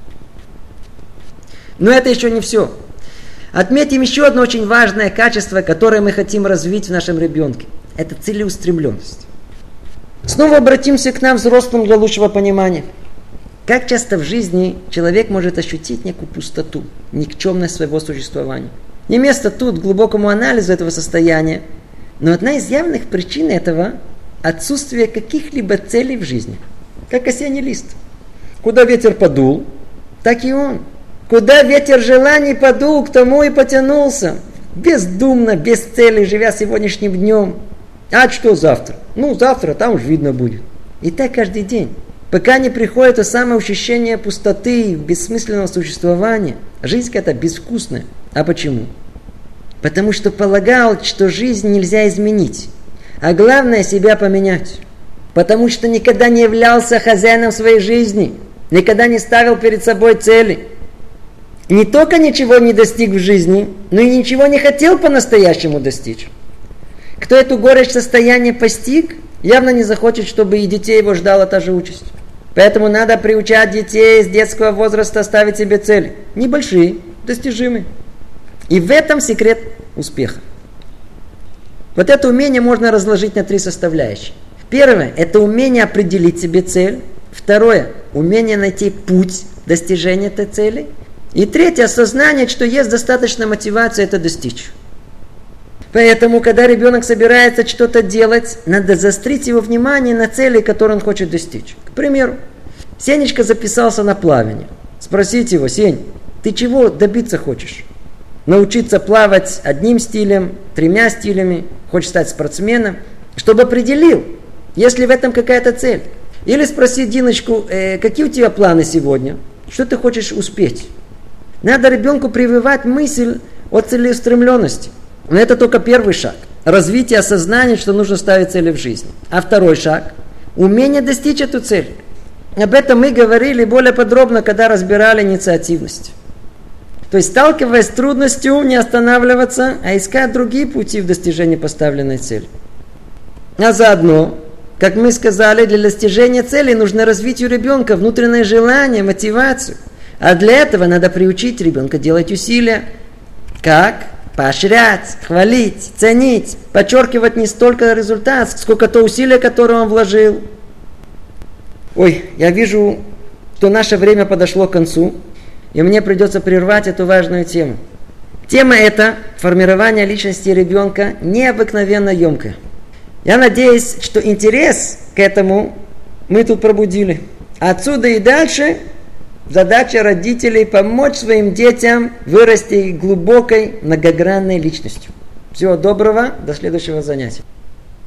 Но это еще не все. Отметим еще одно очень важное качество, которое мы хотим развить в нашем ребенке. Это целеустремленность. Снова обратимся к нам, взрослым, для лучшего понимания. Как часто в жизни человек может ощутить некую пустоту, никчемность своего существования. Не место тут глубокому анализу этого состояния, но одна из явных причин этого – отсутствие каких-либо целей в жизни. Как осенний лист. Куда ветер подул, так и он. Куда ветер желаний подул, к тому и потянулся. Бездумно, без цели, живя сегодняшним днем. А что завтра? Ну, завтра там уж видно будет. И так каждый день. Пока не приходит то самое ощущение пустоты, бессмысленного существования. Жизнь какая-то безвкусная. А почему? Потому что полагал, что жизнь нельзя изменить. А главное себя поменять. Потому что никогда не являлся хозяином своей жизни. Никогда не ставил перед собой цели. Не только ничего не достиг в жизни, но и ничего не хотел по-настоящему достичь. Кто эту горечь состояния постиг, явно не захочет, чтобы и детей его ждала та же участь. Поэтому надо приучать детей с детского возраста ставить себе цели. Небольшие, достижимые. И в этом секрет успеха. Вот это умение можно разложить на три составляющие. Первое – это умение определить себе цель. Второе – умение найти путь достижения этой цели. И третье – осознание, что есть достаточно мотивации это достичь. Поэтому, когда ребенок собирается что-то делать, надо заострить его внимание на цели, которые он хочет достичь. К примеру, Сенечка записался на плавание. Спросите его: Сень, ты чего добиться хочешь? Научиться плавать одним стилем, тремя стилями, хочешь стать спортсменом? Чтобы определил, есть ли в этом какая-то цель. Или спросить Диночку: э, какие у тебя планы сегодня? Что ты хочешь успеть? Надо ребенку прививать мысль о целеустремленности. Но это только первый шаг. Развитие осознания, что нужно ставить цели в жизни. А второй шаг – умение достичь эту цель. Об этом мы говорили более подробно, когда разбирали инициативность. То есть, сталкиваясь с трудностью, не останавливаться, а искать другие пути в достижении поставленной цели. А заодно, как мы сказали, для достижения цели нужно развить у ребенка внутреннее желание, мотивацию. А для этого надо приучить ребенка делать усилия. Как? Поощрять, хвалить, ценить, подчеркивать не столько результат, сколько то усилие, которое он вложил. Ой, я вижу, что наше время подошло к концу, и мне придется прервать эту важную тему. Тема эта, формирование личности ребенка, необыкновенно емкая. Я надеюсь, что интерес к этому мы тут пробудили. Отсюда и дальше задача родителей помочь своим детям вырасти глубокой, многогранной личностью. Всего доброго, до следующего занятия.